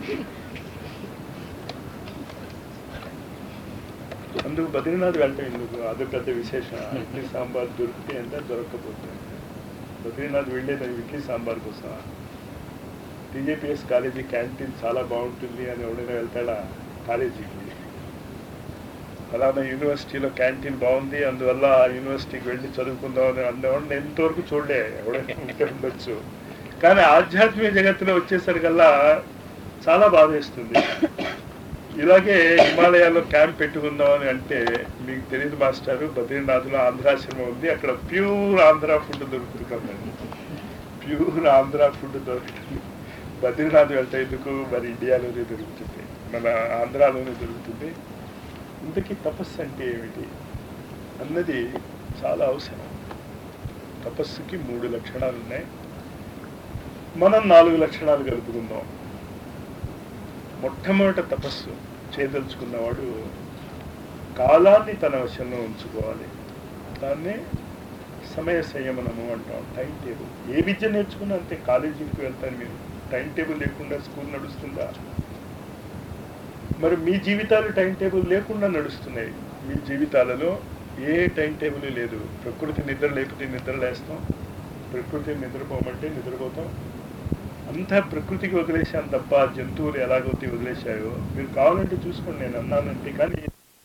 అందుకు బద్రీనాథ్ వెళ్ళటం ఎందుకు, అది పెద్ద విశేషం. ఇడ్లీ సాంబార్ దొరికితే అంటే దొరకకపోతే. బద్రీనాథ్ వెళ్ళేది ఇడ్లీ సాంబార్ కోసం. టీజేపీఎస్ కాలేజీ క్యాంటీన్ చాలా బాగుంటుంది అని ఎవడైనా వెళ్తాడా కాలేజీకి? అలానే యూనివర్సిటీలో క్యాంటీన్ బాగుంది, అందువల్ల ఆ యూనివర్సిటీకి వెళ్ళి చదువుకుందాం అని అందవాడిని ఎంతవరకు చూడలే, ఎవడైనా ఉంటే ఉండొచ్చు. కానీ ఆధ్యాత్మిక జగత్తులో వచ్చేసరికల్లా చాలా బాధేస్తుంది. ఇలాగే హిమాలయాల్లో క్యాంప్ పెట్టుకుందాం అని అంటే, మీకు తెలియదు మాస్టారు, బద్రీనాథ్లో ఆంధ్రాశ్రమం ఉంది, అక్కడ ప్యూర్ ఆంధ్ర ఫుడ్ దొరుకుతుందండి. ప్యూర్ ఆంధ్ర ఫుడ్ దొరుకుతుంది. బద్రీనాథ్ వెళ్తే ఎందుకు, మరి ఇండియాలోనే దొరుకుతుంది, మన ఆంధ్రాలోనే దొరుకుతుంది. ఇంతకీ తపస్సు అంటే ఏమిటి అన్నది చాలా అవసరం. తపస్సుకి 3 లక్షణాలు ఉన్నాయి, మనం 4 లక్షణాలు కలుపుకుందాం. మొట్టమొదట తపస్సు చేయదలుచుకున్నవాడు కాలాన్ని తన వశంలో ఉంచుకోవాలి. దాన్నే సమయ సంయమనము అంటాం, టైం టేబుల్. ఏ విద్య నేర్చుకున్నా అంతే. కాలేజీకి వెళ్తాను, మీరు టైం టేబుల్ లేకుండా స్కూల్ నడుస్తుందా? మరి మీ జీవితాలు టైం టేబుల్ లేకుండా నడుస్తున్నాయి. మీ జీవితాలలో ఏ టైం టేబుల్ లేదు. ప్రకృతి నిద్ర లేకపోతే నిద్ర లేస్తాం, ప్రకృతిని నిద్రపోమంటే నిద్రపోతాం. అంతా ప్రకృతికి వదిలేసాం తప్ప జంతువులు ఎలాగైతే వదిలేశాయో మీరు కావాలంటే చూసుకోండి, నేను అన్నానంటే. కానీ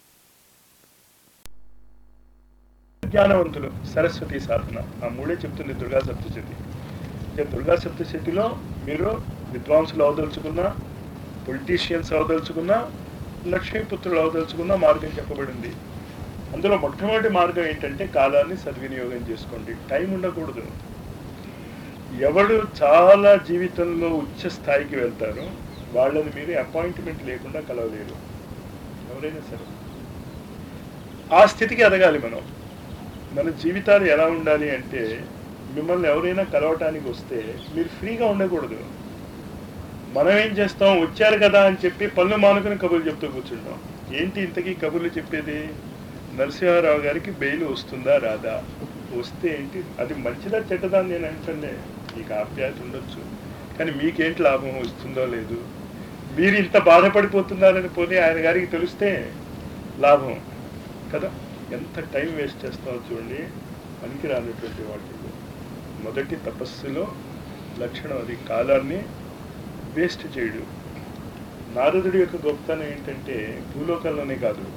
జ్ఞానవంతులు సరస్వతి సాధన, ఆ 3 చెప్తుంది దుర్గా సప్తశతి. దుర్గా సప్తశతిలో మీరు విద్వాంసులు అవదలుచుకున్నా, పొలిటీషియన్స్ అవదలుచుకున్నా, లక్ష్మీపుత్రులు అవదలుచుకున్నా మార్గం చెప్పబడింది. అందులో మొట్టమొదటి మార్గం ఏంటంటే కాలాన్ని సద్వినియోగం చేసుకోండి. టైం ఉండకూడదు. ఎవడు చాలా జీవితంలో ఉచ్చ స్థాయికి వెళ్తారో వాళ్ళని మీరు అపాయింట్మెంట్ లేకుండా కలవలేరు, ఎవరైనా సరే. ఆ స్థితికి ఎదగాలి మనం. మన జీవితాలు ఎలా ఉండాలి అంటే, మిమ్మల్ని ఎవరైనా కలవటానికి వస్తే మీరు ఫ్రీగా ఉండకూడదు. మనం ఏం చేస్తాం, వచ్చారు కదా అని చెప్పి పనులు మానుకుని కబుర్లు చెప్తూ కూర్చుంటాం. ఏంటి ఇంతకీ కబుర్లు చెప్పేది? నరసింహారావు గారికి బెయిల్ వస్తుందా రాదా? వస్తే ఏంటి, అది మంచిదా చెడ్డదా అని నేను అంటండి. మీకు ఆప్యాయత ఉండొచ్చు, కానీ మీకేంటి లాభం, వస్తుందో లేదు. మీరు ఇంత బాధపడిపోతున్నారని పోనీ ఆయన గారికి తెలిస్తే లాభం కదా. ఎంత టైం వేస్ట్ చేస్తామో చూడండి, పనికి రానటువంటి వాటిలో. మొదటి తపస్సులో లక్షణం అది, కాలాన్ని వేస్ట్ చేయడు. నారదుడి యొక్క గొప్పతనం ఏంటంటే, భూలోకంలోనే కాదు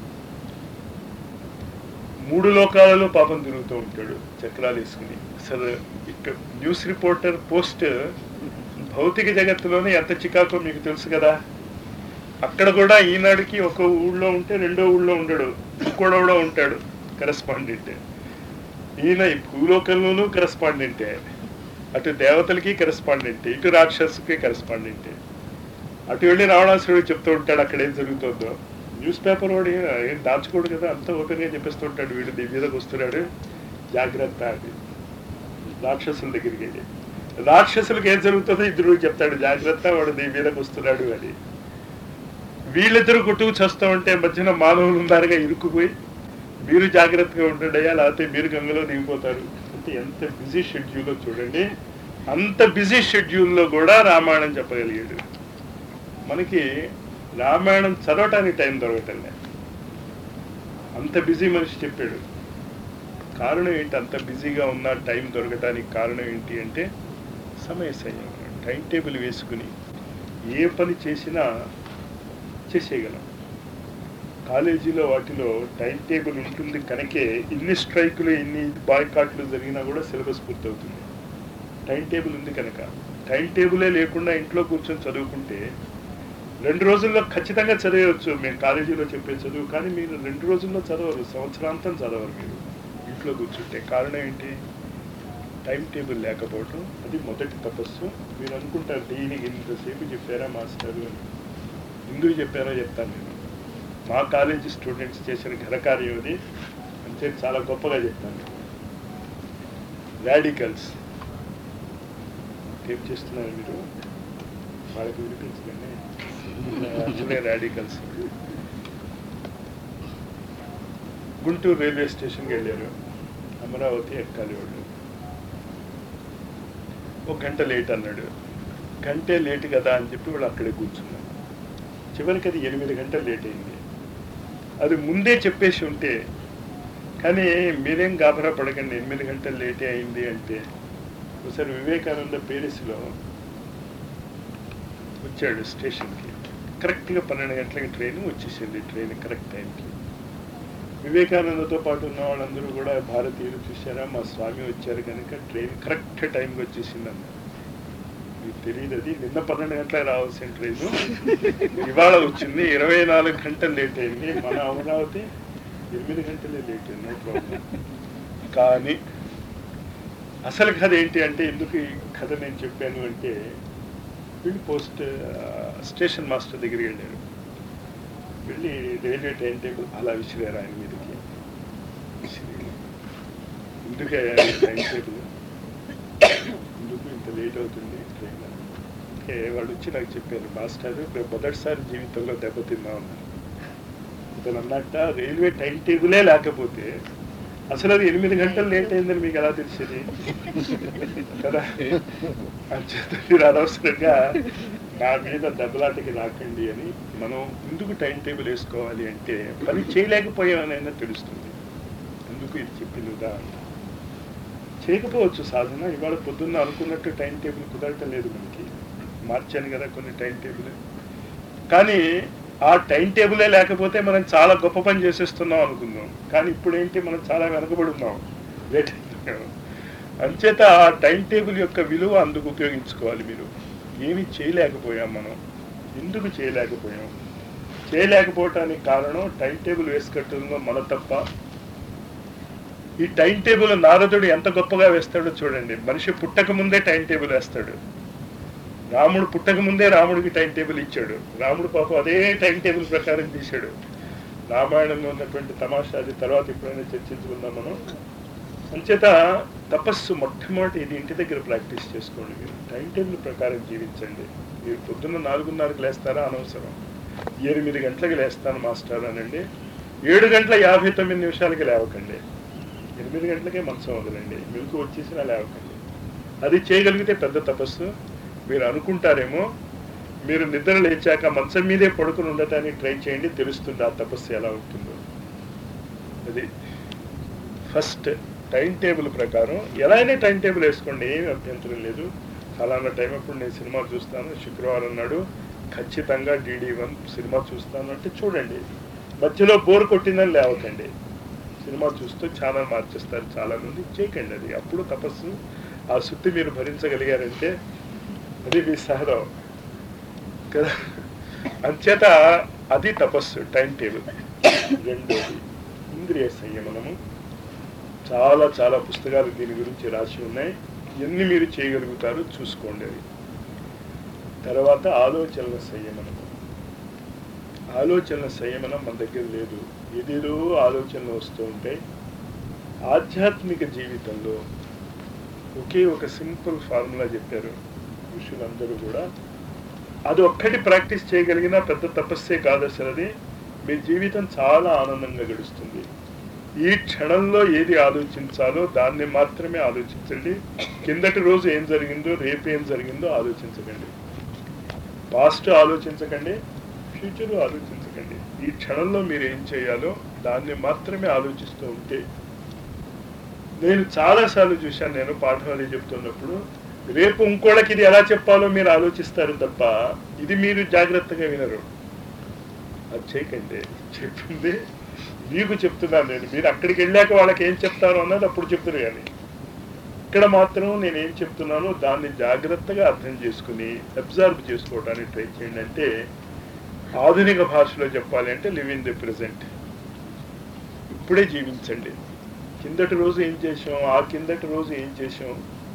3 లోకాలలో పాపం తిరుగుతూ ఉంటాడు చక్రాలు వేసుకుని. అసలు ఇక్కడ న్యూస్ రిపోర్టర్ పోస్ట్ భౌతిక జగత్తులోనే ఎంత చికాకో మీకు తెలుసు కదా. అక్కడ కూడా ఈనాడుకి ఒక ఊళ్ళో ఉంటే రెండో ఊళ్ళో ఉండడు, ఇంకోడో ఉంటాడు కరెస్పాండెంట్. ఈయన ఈ భూలోకంలోనూ కరెస్పాండెంటే, అటు దేవతలకి కరెస్పాండెంటే, ఇటు రాక్షసుకి కరెస్పాండెంటే. అటు వెళ్ళి రావణాసురుడు చెప్తూ ఉంటాడు అక్కడ ఏం జరుగుతుందో. న్యూస్ పేపర్ వాడు ఏం దాచుకోడు కదా, అంతా ఓపెన్గా చెప్పేస్తూ ఉంటాడు, వీడు నీ మీదకి వస్తున్నాడు జాగ్రత్త అని. రాక్షసుల దగ్గరికి వెళ్ళి రాక్షసులకు ఏం జరుగుతుందో ఇద్దరు చెప్తాడు, జాగ్రత్త వాడు నీ మీదకి వస్తున్నాడు అని. వీళ్ళిద్దరూ కొట్టుకు చేస్తూ ఉంటే మధ్యన మానవులు ఉన్నారుగా ఇరుక్కుపోయి, మీరు జాగ్రత్తగా ఉంటుండయా లేకపోతే మీరు గంగలో దిగిపోతారు అంటే. ఎంత బిజీ షెడ్యూల్లో చూడండి. అంత బిజీ షెడ్యూల్లో కూడా రామాయణం చెప్పగలిగాడు. మనకి రామాయణం చదవటానికి టైం దొరకటం లేదు, అంత బిజీ మనిషి చెప్పాడు. కారణం ఏంటి, అంత బిజీగా ఉన్న టైం దొరకటానికి కారణం ఏంటి అంటే సమయ సంయమనం. టైం టేబుల్ వేసుకుని ఏ పని చేసినా చేసేయగలం. కాలేజీలో వాటిలో టైం టేబుల్ ఉంటుంది కనుకే ఇన్ని స్ట్రైకులు, ఇన్ని బాయ్కాట్లు జరిగినా కూడా సిలబస్ పూర్తవుతుంది. టైం టేబుల్ ఉంది కనుక. టైం టేబులే లేకుండా ఇంట్లో కూర్చొని చదువుకుంటే 2 రోజుల్లో ఖచ్చితంగా చదివచ్చు మేము కాలేజీలో చెప్పే చదువు. కానీ మీరు 2 రోజుల్లో చదవరు, సంవత్సరాంతం చదవరు మీరు ఇంట్లో కూర్చుంటే. కారణం ఏంటి, టైం టేబుల్ లేకపోవటం అది మొదటి తపస్సు. మీరు అనుకుంటారు దీనికి ఇంతసేపు చెప్పారా మాస్టరు అని. ఎందుకు చెప్పారో చెప్తాను నేను. మా కాలేజీ స్టూడెంట్స్ చేసిన ఘనకార్యం అది అంటే చాలా గొప్పగా చెప్తాను. రాడికల్స్ ఏం చేస్తున్నారు మీరు, వాళ్ళకి వినిపించకండి. అందులో రాడికల్స్ గుంటూరు రైల్వే స్టేషన్కి వెళ్ళారు. అమరావతి ఎక్కాలి వాళ్ళు. ఒక గంట లేట్ అన్నాడు. గంటే లేట్ కదా అని చెప్పి వాళ్ళు అక్కడే కూర్చున్నారు. చివరికి అది 8 గంటలు లేట్ అయింది. అది ముందే చెప్పేసి ఉంటే, కానీ మీరేం గాబరా పడకండి 8 గంటలు లేటే అయింది అంటే. ఒకసారి వివేకానంద పేరిస్లో వచ్చాడు స్టేషన్కి. కరెక్ట్గా 12 గంటలకి ట్రైన్ వచ్చేసింది. ట్రైన్ కరెక్ట్ టైంకి. వివేకానందతో పాటు ఉన్న వాళ్ళందరూ కూడా భారతీయులు చూశారా, మా స్వామి వచ్చారు కనుక ట్రైన్ కరెక్ట్ టైంకి వచ్చేసింది అన్నారు. మీకు తెలియదు, అది నిన్న 12 గంటలకు రావాల్సిన ట్రైన్ ఇవాళ వచ్చింది. 24 గంటలు లేట్ అయింది. మన అమరావతి 8 గంటలే లేట్ అయింది. No problem. కానీ అసలు కథ ఏంటి అంటే, ఎందుకు ఈ కథ నేను చెప్పాను అంటే, వీళ్ళు స్టేషన్ మాస్టర్ దగ్గరికి వెళ్ళాడు. వెళ్ళి రైల్వే టైం టేబుల్ అలా విసిరారు ఆయన మీదకి. ఎందుకే టైం టేబుల్, ఎందుకు ఇంత లేట్ అవుతుంది ట్రైన్ అంటే, వాళ్ళు వచ్చి నాకు చెప్పారు, మాస్టర్ మేము మొదటిసారి జీవితంలో దెబ్బతిన్నా ఉన్నారు. ఇతను అన్నట్ట రైల్వే టైం టేబులే లేకపోతే అసలు అది 8 గంటలు లేట్ అయిందని మీకు ఎలా తెలిసేది కదా. అంచేత మీరు అనవసరంగా నా మీద దెబ్బలాటకి రాకండి అని. మనం ఎందుకు టైం టేబుల్ వేసుకోవాలి అంటే, పని చేయలేకపోయామనైనా తెలుస్తుంది. ఎందుకు ఇది చెప్పింది ఉదాహరణ. చేయకపోవచ్చు సాధన. ఇవాళ పొద్దున్న అనుకున్నట్టు టైం టేబుల్ కుదరటం లేదు మనకి. మార్చాను కదా కొన్ని టైం టేబుల్. కానీ ఆ టైం టేబులే లేకపోతే మనం చాలా గొప్ప పని చేసేస్తున్నాం అనుకుందాం. కానీ ఇప్పుడు ఏంటి, మనం చాలా వెనకబడి ఉన్నాం, లేట్ అయిపోయాం. అంచేత ఆ టైం టేబుల్ యొక్క విలువ అందుకు ఉపయోగించుకోవాలి. మీరు ఏమీ చేయలేకపోయాం. మనం ఎందుకు చేయలేకపోయాం? చేయలేకపోవటానికి కారణం టైం టేబుల్ వేసుకట్టడంలో మన తప్ప. ఈ టైం టేబుల్ నారదుడు ఎంత గొప్పగా వేస్తాడో చూడండి. మనిషి పుట్టక ముందే టైం టేబుల్ వేస్తాడు. రాముడు పుట్టక ముందే రాముడికి టైం టేబుల్ ఇచ్చాడు. రాముడు పాపం అదే టైం టేబుల్ ప్రకారం తీశాడు. రామాయణంలో ఉన్నటువంటి తమాషా అది తర్వాత ఎప్పుడైనా చర్చించుకుందాం మనం. అంచేత తపస్సు మొట్టమొదటి ఇది ఇంటి దగ్గర ప్రాక్టీస్ చేసుకోండి. మీరు టైం టేబుల్ ప్రకారం జీవించండి. మీరు పొద్దున్న 4:30కి లేస్తారా, అనవసరం. 8 గంటలకి లేస్తాను మాస్టర్ అనండి. 7:59 లేవకండి. 8 గంటలకే మనసు వదలండి. మెలకు వచ్చేసినా లేవకండి. అది చేయగలిగితే పెద్ద తపస్సు. మీరు అనుకుంటారేమో, మీరు నిద్ర లేచాక మంచం మీదే పడుకుని ఉండటానికి ట్రై చేయండి, తెలుస్తుంది ఆ తపస్సు ఎలా ఉంటుందో. అది ఫస్ట్ టైం టేబుల్ ప్రకారం ఎలా అయినా టైం టేబుల్ వేసుకోండి, ఏమీ అభ్యంతరం లేదు. ఫలానా టైం అప్పుడు నేను సినిమా చూస్తాను, శుక్రవారం నాడు ఖచ్చితంగా DD1 సినిమా చూస్తాను అంటే చూడండి. మధ్యలో బోర్ కొట్టిందని లేవకండి. సినిమా చూస్తూ ఛానల్ మార్చేస్తారు చాలామంది. చేయకండి అది. అప్పుడు తపస్సు. ఆ శుద్ధి మీరు భరించగలిగారంటే అది మీ సహనం కదా. అంచేత అది తపస్సు, టైం టేబుల్. రెండోది ఇంద్రియ సంయమనము. చాలా చాలా పుస్తకాలు దీని గురించి రాసి ఉన్నాయి. ఎన్ని మీరు చేయగలుగుతారో చూసుకోండి అవి. తర్వాత ఆలోచనల సంయమనము. ఆలోచనల సంయమనం మన దగ్గర లేదు. ఏదేదో ఆలోచనలు వస్తూ ఉంటాయి. ఆధ్యాత్మిక జీవితంలో ఒకే ఒక సింపుల్ ఫార్ములా చెప్పారు ఋషులందరూ కూడా. అది ఒక్కటి ప్రాక్టీస్ చేయగలిగినా పెద్ద తపస్సే కాదు అసలు. అది మీ జీవితం చాలా ఆనందంగా గడుస్తుంది. ఈ క్షణంలో ఏది ఆలోచించాలో దాన్ని మాత్రమే ఆలోచించండి. కిందటి రోజు ఏం జరిగిందో, రేపు ఏం జరిగిందో ఆలోచించకండి. పాస్ట్ ఆలోచించకండి, ఫ్యూచర్ ఆలోచించకండి. ఈ క్షణంలో మీరు ఏం చేయాలో దాన్ని మాత్రమే ఆలోచిస్తూ ఉంటే. నేను చాలాసార్లు చూశాను, నేను పాఠం అది చెప్తున్నప్పుడు, రేపు ఇంకోళ్ళకి ఇది ఎలా చెప్పాలో మీరు ఆలోచిస్తారు తప్ప ఇది మీరు జాగ్రత్తగా వినరు. అది చేయకండి. చెప్పింది మీకు చెప్తున్నాను నేను. మీరు అక్కడికి వెళ్ళాక వాళ్ళకి ఏం చెప్తారో అన్నది అప్పుడు చెప్తారు. కానీ ఇక్కడ మాత్రం నేను ఏం చెప్తున్నానో దాన్ని జాగ్రత్తగా అర్థం చేసుకుని అబ్జర్వ్ చేసుకోవడానికి ట్రై చేయండి. అంటే ఆధునిక భాషలో చెప్పాలి అంటే లివ్ ఇన్ ది ప్రెజెంట్. ఇప్పుడే జీవించండి. కిందటి రోజు ఏం చేసాం, ఆ కిందటి రోజు ఏం చేసాం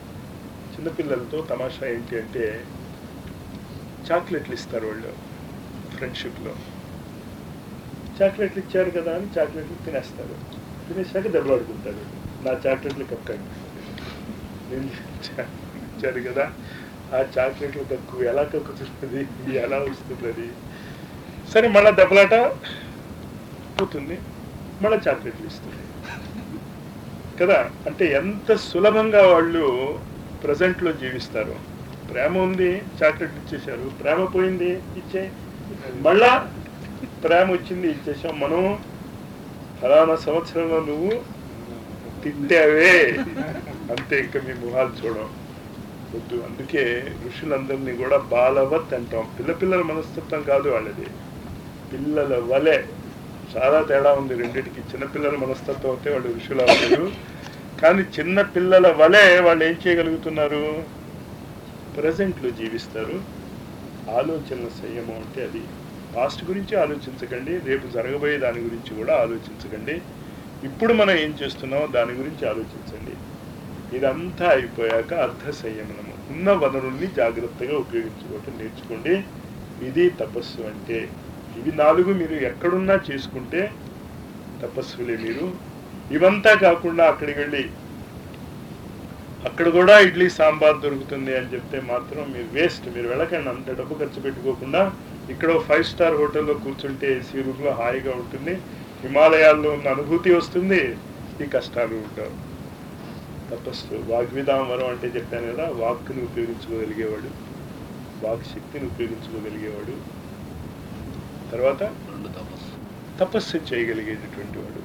చిన్నపిల్లలతో తమాషా ఏంటి అంటే చాక్లెట్లు ఇస్తారు వాళ్ళు ఫ్రెండ్షిప్లో. చాక్లెట్లు ఇచ్చారు కదా అని చాక్లెట్లు తినేస్తారు. తినేసాక దెబ్బలాడుకుంటారు, నా చాక్లెట్లు కక్కండి, నేను ఇచ్చారు కదా ఆ చాక్లెట్లు కక్కు, ఎలా కక్కుతున్నది, ఎలా వస్తున్నది. సరే మళ్ళీ దెబ్బలాట పోతుంది, మళ్ళీ చాక్లెట్లు ఇస్తుంది కదా. అంటే ఎంత సులభంగా వాళ్ళు ప్రజెంట్లో జీవిస్తారు. ప్రేమ ఉంది, చాక్లెట్లు ఇచ్చేశారు, ప్రేమ పోయింది, ఇచ్చే, మళ్ళా ప్రేమ వచ్చింది, ఇచ్చేసాం. మనం ఫలానా సంవత్సరంలో నువ్వు తింటావే అంతే, ఇంకా మీ మొహాలు చూడం వద్దు. అందుకే ఋషులందరినీ కూడా బాలవత్ అంటాం. పిల్లల మనస్తత్వం కాదు వాళ్ళది, పిల్లల వలె. చాలా తేడా ఉంది రెండింటికి. చిన్నపిల్లల మనస్తత్వం అయితే వాళ్ళు ఋషులు అవుతారు, కానీ చిన్న పిల్లల వలె వాళ్ళు ఏం చేయగలుగుతున్నారు, ప్రజెంట్లో జీవిస్తారు. ఆలోచనల సంయమం అంటే అది. పాస్ట్ గురించి ఆలోచించకండి, రేపు జరగబోయే దాని గురించి కూడా ఆలోచించకండి. ఇప్పుడు మనం ఏం చేస్తున్నామో దాని గురించి ఆలోచించండి. ఇదంతా అయిపోయాక అర్ధ సంయమనము, ఉన్న వనరుల్ని జాగ్రత్తగా ఉపయోగించుకోవటం నేర్చుకోండి. ఇది తపస్సు అంటే. ఇవి 4 మీరు ఎక్కడున్నా చేసుకుంటే తపస్సులే మీరు. ఇవంతా కాకుండా అక్కడికి వెళ్ళి అక్కడ కూడా ఇడ్లీ సాంబార్ దొరుకుతుంది అని చెప్తే మాత్రం మీరు వేస్ట్. మీరు వెళ్ళకండి, అంత డబ్బు ఖర్చు పెట్టుకోకుండా ఇక్కడ 5 స్టార్ హోటల్లో కూర్చుంటే ఏసీ రూమ్లో హాయిగా ఉంటుంది, హిమాలయాల్లో ఉన్న అనుభూతి వస్తుంది, ఈ కష్టాలు ఉంటారు. తపస్సు వాగ్విదామరం అంటే చెప్పాను కదా, వాక్కుని ఉపయోగించుకోగలిగేవాడు, వాక్ శక్తిని ఉపయోగించుకోగలిగేవాడు, తర్వాత తపస్సు చేయగలిగేటటువంటి వాడు.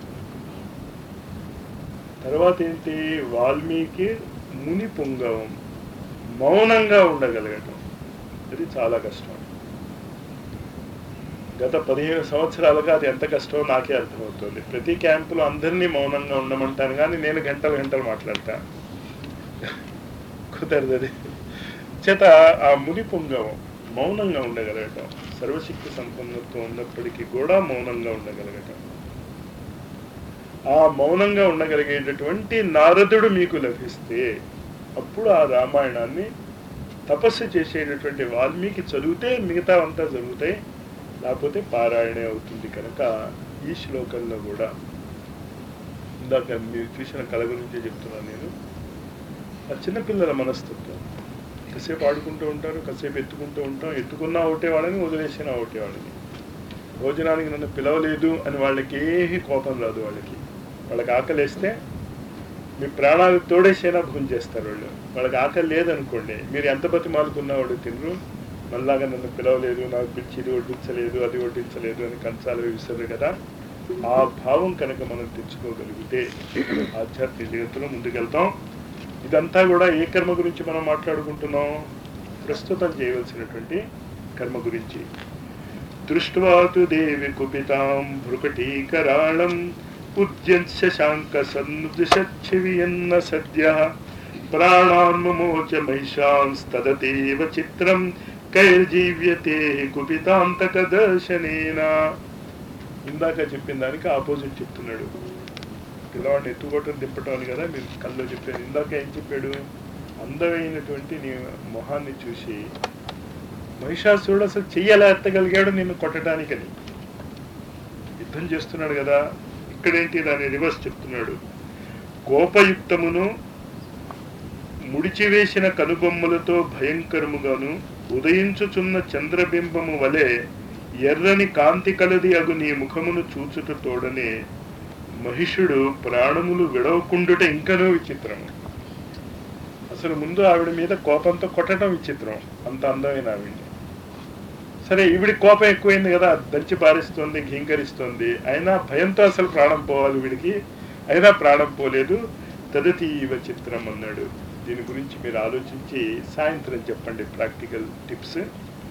తర్వాత ఏంటి, వాల్మీకి ముని పుంగవం, మౌనంగా ఉండగలగటం. అది చాలా కష్టం. గత 15 సంవత్సరాలుగా అది ఎంత కష్టమో నాకే అర్థమవుతుంది. ప్రతి క్యాంపులో అందరినీ మౌనంగా ఉండమంటాను, కానీ నేను గంటలు మాట్లాడతా, కుదరదు అది. చేత ఆ ముని పుంగవం మౌనంగా ఉండగలగటం, సర్వశక్తి సంపన్నత్వం ఉన్నప్పటికీ కూడా మౌనంగా ఉండగలగటం. ఆ మౌనంగా ఉండగలిగేటటువంటి నారదుడు మీకు లభిస్తే అప్పుడు ఆ రామాయణాన్ని తపస్సు చేసేటటువంటి వాల్మీకి చదివితే మిగతా అంతా జరుగుతాయి, లేకపోతే పారాయణే అవుతుంది. కనుక ఈ శ్లోకంలో కూడా ఇందాక మీరు చూసిన కళ గురించే చెప్తున్నాను నేను. ఆ చిన్నపిల్లల మనస్తత్వం, కాసేపు ఆడుకుంటూ ఉంటారు, కాసేపు ఎత్తుకుంటూ ఉంటాం, ఎత్తుకున్నా ఒకటే వాళ్ళని, వదిలేసినా ఒకటే వాళ్ళని. భోజనానికి నన్ను పిలవలేదు అని వాళ్ళకి ఏమీ కోపం రాదు. వాళ్ళకి ఆకలిస్తే మీ ప్రాణాలు తోడేసైనా భోజనం చేస్తారు వాళ్ళు. వాళ్ళకి ఆకలి లేదనుకోండి, మీరు ఎంత బతిమాలుకున్నా వాళ్ళు తినరు. మళ్ళాగా నన్ను పిలవలేదు, నాకు పిచ్చి, ఇది వడ్డించలేదు, అది వడ్డించలేదు అని కంచాలు విసరు కదా. ఆ భావం కనుక మనం తెచ్చుకోగలిగితే ఆధ్యాత్మిక జగత్తులో ముందుకెళ్తాం. ఇదంతా కూడా ఏ కర్మ గురించి మనం మాట్లాడుకుంటున్నాం, ప్రస్తుతం చేయవలసినటువంటి కర్మ గురించి. దృష్ట్వాతు దేవి కుపితాం భృకటీకరాళం ఉద్యంత శశాంక సన్నుదిశచ్చివియన్న సద్యః ప్రాణాన్ముమోచ మహిషాంస్తదతేవ చిత్రం కైర్జీవ్యతే కుపితాంతక దర్శనేన. ఇందాక చెప్పిన దానికి ఆపోజిట్ చెప్తున్నాడు. పిల్లవాడిని ఎత్తుకోవటం దింపటం అని కదా మీరు కల్లో చెప్పారు. ఇందాక ఏం చెప్పాడు, అందమైనటువంటి నీ మొహాన్ని చూసి మహిషాసురుడు అసలు చెయ్యలా ఎత్తగలిగాడు నిన్ను కొట్టడానికని. యుద్ధం చేస్తున్నాడు కదా. ఇక్కడేంటి, దాన్ని రివర్స్ చెప్తున్నాడు. కోపయుక్తమును ముడిచివేసిన కనుబొమ్మలతో భయంకరముగాను ఉదయించుచున్న చంద్రబింబము వలె ఎర్రని కాంతి కలది అగు నీ ముఖమును చూచుట తోడనే మహిషుడు ప్రాణములు విడవకుండుట ఇంకనూ విచిత్రము. అసలు ముందు ఆవిడ మీద కోపంతో కొట్టడం విచిత్రం, అంత అందమైన ఆవిడ. సరే, ఈవిడి కోపం ఎక్కువైంది కదా, దంచి పారిస్తోంది, ఘీంకరిస్తోంది. అయినా భయంతో అసలు ప్రాణం పోవాలి వీడికి, అయినా ప్రాణం పోలేదు. తదతీవ చిత్రం అన్నాడు. దీని గురించి మీరు ఆలోచించి సాయంత్రం చెప్పండి ప్రాక్టికల్ టిప్స్.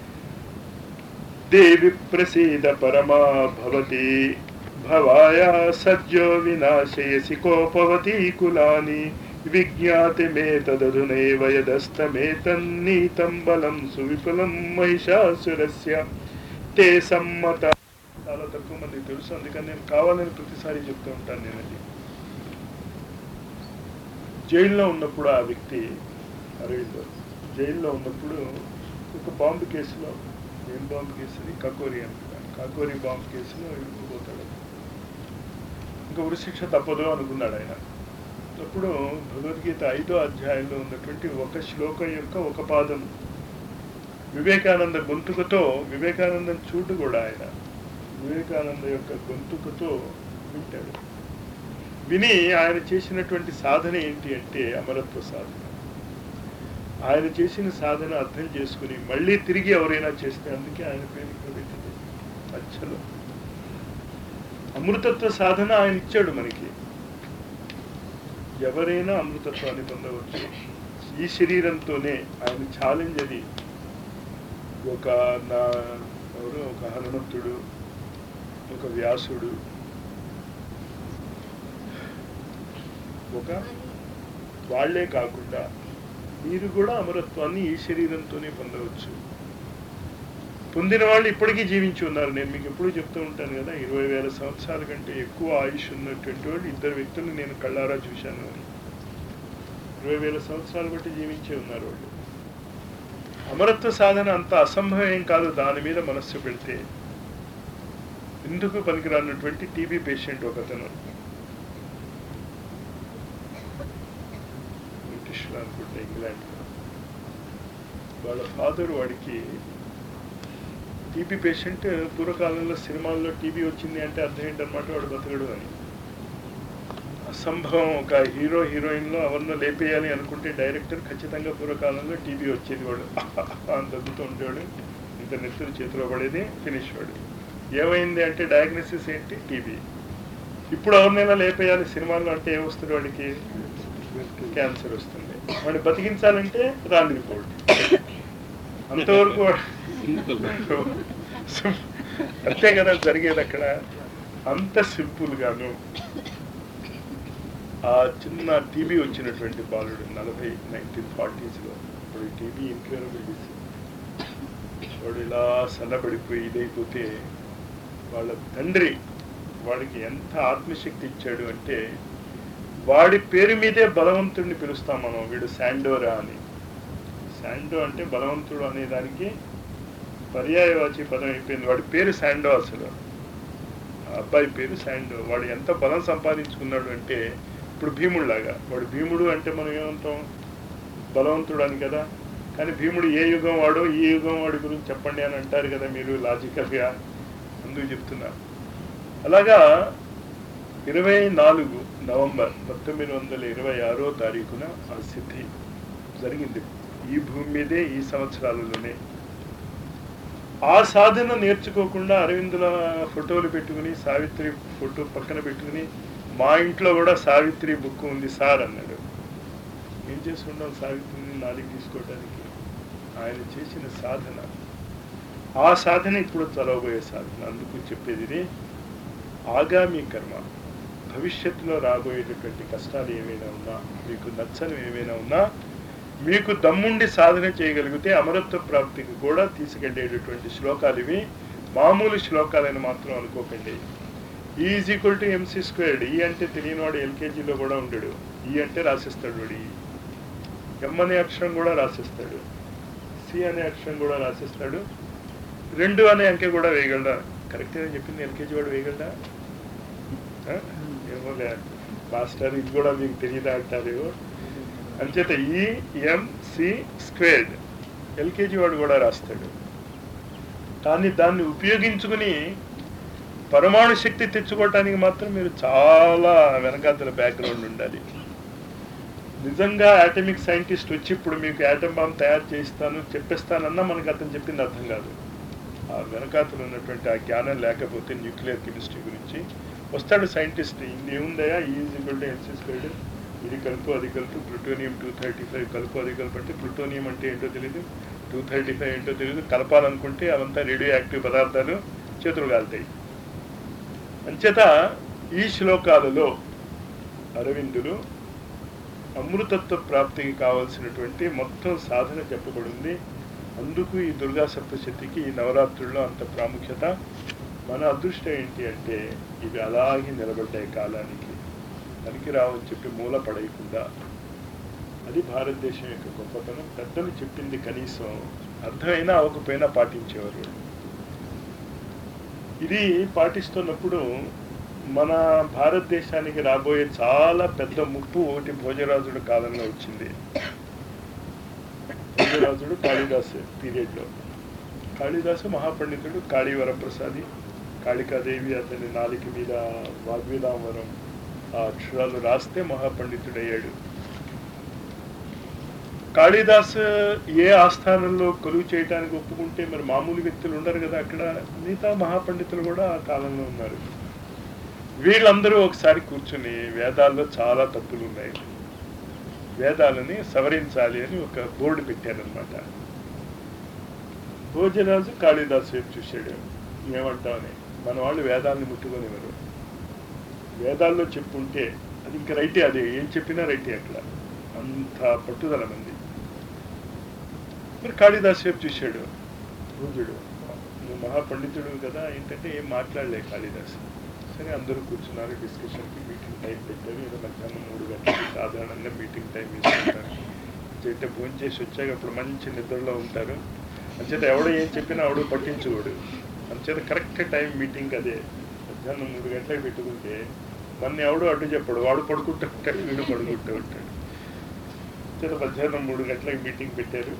దేవి ప్రసీద పరమా భవతి భవాయ సద్యో వినాశయసి కోపవతీ కులాని విజ్ఞాతి మే తదధునైవ యదస్తమేతన్నీతం బలం సువిపులం మహిషాసురస్య తే సమ్మత. చాలా తక్కువ మందికి తెలుసు, అందుకని నేను కావాలని ప్రతిసారి చెప్తూ ఉంటాను. నేను అది జైల్లో ఉన్నప్పుడు ఆ వ్యక్తి అరవిందో జైల్లో ఉన్నప్పుడు ఒక బాంబు కేసులో, ఏం బాంబు కేసుని, కకోరి అనుకున్నాను, కాకోరి బాంబు కేసులో ఇరుక్కుపోతాడు. ఇంకా ఉరిశిక్ష తప్పదు అనుకున్నాడు ఆయన. అప్పుడు భగవద్గీత 5వ అధ్యాయంలో ఉన్నటువంటి ఒక శ్లోకం యొక్క ఒక పాదం వివేకానంద గొంతుకతో, వివేకానందం చూడు కూడా ఆయన వివేకానంద యొక్క గొంతుకతో వింటాడు. విని ఆయన చేసినటువంటి సాధన ఏంటి అంటే అమరత్వ సాధన. ఆయన చేసిన సాధన అర్థం చేసుకుని మళ్ళీ తిరిగి ఎవరైనా చేస్తే, అందుకే ఆయన పేరు పెట్టింది అచ్చలు. అమృతత్వ సాధన ఆయన ఇచ్చాడు మనకి. ఎవరైనా అమృతత్వాన్ని పొందవచ్చు ఈ శరీరంతోనే. ఆయన ఛాలెంజ్ అది. ఒక హనుమంతుడు, ఒక వ్యాసుడు, ఒక వాళ్లే కాకుండా మీరు కూడా అమరత్వాన్ని ఈ శరీరంతోనే పొందవచ్చు. పొందిన వాళ్ళు ఇప్పటికీ జీవించి ఉన్నారు. నేను మీకు ఎప్పుడూ చెప్తూ ఉంటాను కదా, 20,000 సంవత్సరాల కంటే ఎక్కువ ఆయుష్ ఉన్నటువంటి వాళ్ళు 2 వ్యక్తులు నేను కళ్ళారా చూశాను అని. 20,000 సంవత్సరాలు బట్టి జీవించే ఉన్నారు వాళ్ళు. అమరత్వ సాధన అంత అసంభవం ఏం కాదు దాని మీద మనస్సు పెడితే. ఎందుకు పనికిరానటువంటి టీబీ పేషెంట్ ఒకతను, బ్రిటిష్లో అనుకుంటే, ఇంగ్లాండ్లో, వాళ్ళ ఫాదర్ వాడికి టీబీ పేషెంట్. పూర్వకాలంలో సినిమాల్లో టీబీ వచ్చింది అంటే అర్థం ఏంటన్నమాట, వాడు బతకడు అని. అసంభవం. ఒక హీరో హీరోయిన్లో ఎవరినో లేపేయాలి అనుకుంటే డైరెక్టర్ ఖచ్చితంగా పూర్వకాలంలో టీబీ వచ్చేది, వాడు అని తగ్గుతూ ఉండేవాడు, ఇంత నెత్తులు చేతిలో పడేది, ఫినిష్ వాడు. ఏమైంది అంటే డయాగ్నోసిస్ ఏంటి, టీబీ. ఇప్పుడు ఎవరినైనా లేపేయాలి సినిమాల్లో అంటే ఏమొస్తుంది వాడికి, క్యాన్సర్ వస్తుంది. వాడిని బతికించాలంటే రాని రిపోర్ట్. అంతవరకు అంతే కదా జరిగేది అక్కడ. అంత సింపుల్ గాను ఆ చిన్న టీబీ వచ్చినటువంటి బాలుడు 1940s ఇప్పుడు టీబీ ఇన్క్యూరబుల్ డిసీజ్. వాడు ఇలా సన్నబడిపోయి ఇదైపోతే వాళ్ళ తండ్రి వాడికి ఎంత ఆత్మశక్తి ఇచ్చాడు అంటే, వాడి పేరు మీదే బలవంతుడిని పిలుస్తాం మనం, వీడు శాండోరా అని. శాండో అంటే బలవంతుడు అనే దానికి పర్యాయవాచి పదం అయిపోయింది. వాడి పేరు శాండో. అసలు ఆ అబ్బాయి పేరు శాండో. వాడు ఎంత బలం సంపాదించుకున్నాడు అంటే, ఇప్పుడు భీముడిలాగా. వాడు భీముడు అంటే మనం ఏమంటాం, బలవంతుడు అని కదా. కానీ భీముడు ఏ యుగం వాడో ఈ యుగం వాడి గురించి చెప్పండి అని అంటారు కదా మీరు లాజికల్గా, అందుకు చెప్తున్నా. అలాగా 24 నవంబర్ 1926వ తారీఖున ఆ సిద్ధి జరిగింది ఈ భూమి మీదే, ఈ సంవత్సరాలలోనే. ఆ సాధన నేర్చుకోకుండా అరవిందుల ఫోటోలు పెట్టుకుని, సావిత్రి ఫోటో పక్కన పెట్టుకుని, మా ఇంట్లో కూడా సావిత్రి బుక్ ఉంది సార్ అన్నాడు. ఏం చేసుకుంటాం సావిత్రిని నాలుగు తీసుకోవడానికి? ఆయన చేసిన సాధన, ఆ సాధన ఇప్పుడు చదవబోయే సాధన. అందుకు చెప్పేది ఇది, ఆగామి కర్మ. భవిష్యత్తులో రాబోయేటటువంటి కష్టాలు ఏమైనా ఉన్నా, మీకు నచ్చనివి ఏమైనా ఉన్నా, మీకు దమ్ముండి సాధన చేయగలిగితే అమరత్వ ప్రాప్తికి కూడా తీసుకెళ్లేటటువంటి శ్లోకాలు ఇవి. మామూలు శ్లోకాలని మాత్రం అనుకోకండి. E=mc². ఈ అంటే తెలియని వాడు ఎల్కేజీలో కూడా ఉండడు. ఈ అంటే రాసిస్తాడు వాడు, ఎం అనే అక్షరం కూడా రాసిస్తాడు, సి అనే అక్షరం కూడా రాసిస్తాడు, 2 అనే అంకె కూడా వేయగలడా? కరెక్ట్గా చెప్పింది ఎల్కేజీ వాడు వేయగలడా? ఏమో మాస్టర్ ఇది కూడా మీకు తెలియదా అంటారు. అంచేత EMC² ఎల్కేజీ వాడు కూడా రాస్తాడు. కానీ దాన్ని ఉపయోగించుకుని పరమాణు శక్తి తెచ్చుకోవటానికి మాత్రం మీరు చాలా వెనకాతల బ్యాక్గ్రౌండ్ ఉండాలి. నిజంగా ఆటమిక్ సైంటిస్ట్ వచ్చి ఇప్పుడు మీకు యాటమ్ బాంబ్ తయారు చేయిస్తాను చెప్పేస్తానన్నా మనకు అతను చెప్పింది అర్థం కాదు. ఆ వెనకాతలు ఉన్నటువంటి ఆ జ్ఞానం లేకపోతే న్యూక్లియర్ కెమిస్ట్రీ గురించి వస్తాడు సైంటిస్ట్. ఇది ఏముందయా, E=mc², ఇది కలుపు అది కలుపు, ప్లూటోనియం 235 కలుపు అది కలుపు అంటే ప్లూటోనియం అంటే ఏంటో తెలియదు, 235 ఏంటో తెలియదు. కలపాలనుకుంటే అవంతా రేడియో యాక్టివ్ పదార్థాలు, చేతులు కాలుతాయి. అంచేత ఈ శ్లోకాలలో అరవిందులు అమృతత్వ ప్రాప్తికి కావాల్సినటువంటి మొత్తం సాధన చెప్పబడింది. అందుకు ఈ దుర్గా సప్తశతికి ఈ నవరాత్రుల్లో అంత ప్రాముఖ్యత. మన అదృష్టం ఏంటి అంటే ఇవి అలాగే నిలబడ్డాయి కాలానికి, పనికి రావని చెప్పి మూల పడేయకుండా అది భారతదేశం యొక్క గొప్పతనం. పెద్దలు చెప్పింది కనీసం అర్థమైనా అవ్వకపోయినా పాటించేవారు. ఇది పాటిస్తున్నప్పుడు మన భారతదేశానికి రాబోయే చాలా పెద్ద ముప్పు ఒకటి భోజరాజుడు కాలంలో వచ్చింది. భోజరాజుడు కాళిదాసు పీరియడ్లో. కాళిదాసు మహాపండితుడు, కాళీ వరప్రసాది, కాళికాదేవి అతని నాలిక మీద వాగ్వేదాంబరం ఆ అక్షరాలు రాస్తే మహాపండితుడయ్యాడు. కాళిదాసు ఏ ఆస్థానంలో కొలువు చేయడానికి ఒప్పుకుంటే మరి మామూలు వ్యక్తులు ఉండరు కదా అక్కడ. మిగతా మహాపండితులు కూడా ఆ కాలంలో ఉన్నారు. వీళ్ళందరూ ఒకసారి కూర్చుని వేదాల్లో చాలా తప్పులు ఉన్నాయి, వేదాలని సవరించాలి అని ఒక బోర్డు పెట్టారనమాట. భోజరాజు కాళిదాసు వైపు చూశాడు, ఏమంటామని. మన వాళ్ళు వేదాలని ముట్టుకొనివ్వరు. వేదాల్లో చెప్పుంటే అది ఇంకా రైటే, అదే ఏం చెప్పినా రైటే అక్కడ, అంత పట్టుదల మంది. మరి కాళిదాసు వైపు చూశాడు భోజుడు, నువ్వు మహాపండితుడు కదా, ఏంటంటే ఏం మాట్లాడలే కాళిదాసు. సరే అందరూ కూర్చున్నారు, డిస్కషన్కి మీటింగ్ టైం పెట్టారు. ఏదో మధ్యాహ్నం 3 గంటలకి సాధారణంగా మీటింగ్ టైం తీసుకుంటారు. అంటే భోజనం చేసి వచ్చాక అప్పుడు మంచి నిద్రలో ఉంటారు. అంచేత ఎవడో ఏం చెప్పినా ఆవిడ పట్టించుకోడు. అంచేత కరెక్ట్ టైం మీటింగ్ అదే. మధ్యాహ్నం 3 గంటలకు పెట్టుకుంటే మన ఎవడు అడ్డు చెప్పడు, వాడు పడుకుంటూ ఉంటాడు, వీడు పడుకుంటూ ఉంటాడు. అంచేత మధ్యాహ్నం 3 గంటలకు మీటింగ్ పెట్టారు.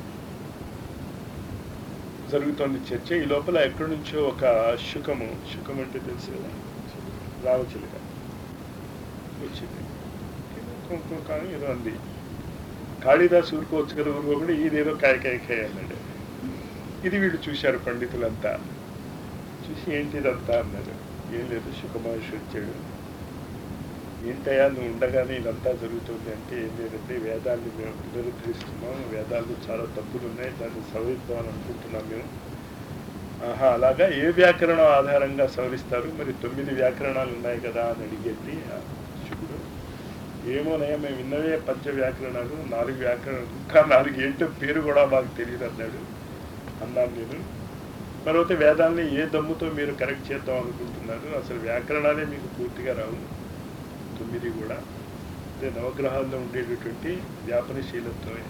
జరుగుతోంది చర్చ. ఈ లోపల ఎక్కడి నుంచో ఒక శుకము అంటే తెలుసు కదా, రామచిలుక వచ్చింది. కానీ ఏదో అంది. కాళిదాసు ఊరుకోవచ్చు కదా, ఊరుకోకుండా ఇదేదో కాయ అన్నాడు. ఇది వీళ్ళు చూశారు పండితులంతా. చూసి ఏంటి ఇదంతా అన్నారు. ఏం లేదు, శుకమహర్షి వచ్చాడు. ఏంటయ్యా నువ్వు ఉండగానే ఇదంతా జరుగుతుంది అంటే, ఏం లేదంటే వేదాన్ని మేము పునరుద్ధరిస్తున్నాం, వేదాల్లో చాలా తప్పులు ఉన్నాయి, దాన్ని సవరిద్దామని అనుకుంటున్నాం మేము. ఆహా, అలాగా ఏ వ్యాకరణం ఆధారంగా సవరిస్తారు? మరి 9 వ్యాకరణాలు ఉన్నాయి కదా అని అడిగేది శుకుడు. ఏమోనయ్యా మేము విన్నవే 5 వ్యాకరణాలు, 4 వ్యాకరణాలు, ఇంకా 4 ఏంటో పేరు కూడా మాకు తెలియదు అన్నాను నేను. మరొకటి వేదాన్ని ఏ దమ్ముతో మీరు కరెక్ట్ చేద్దాం అనుకుంటున్నారు? అసలు వ్యాకరణాలే మీకు పూర్తిగా రావు, 9 కూడా. అదే నవగ్రహాల్లో ఉండేటటువంటి వ్యాపనశీలత్వమే.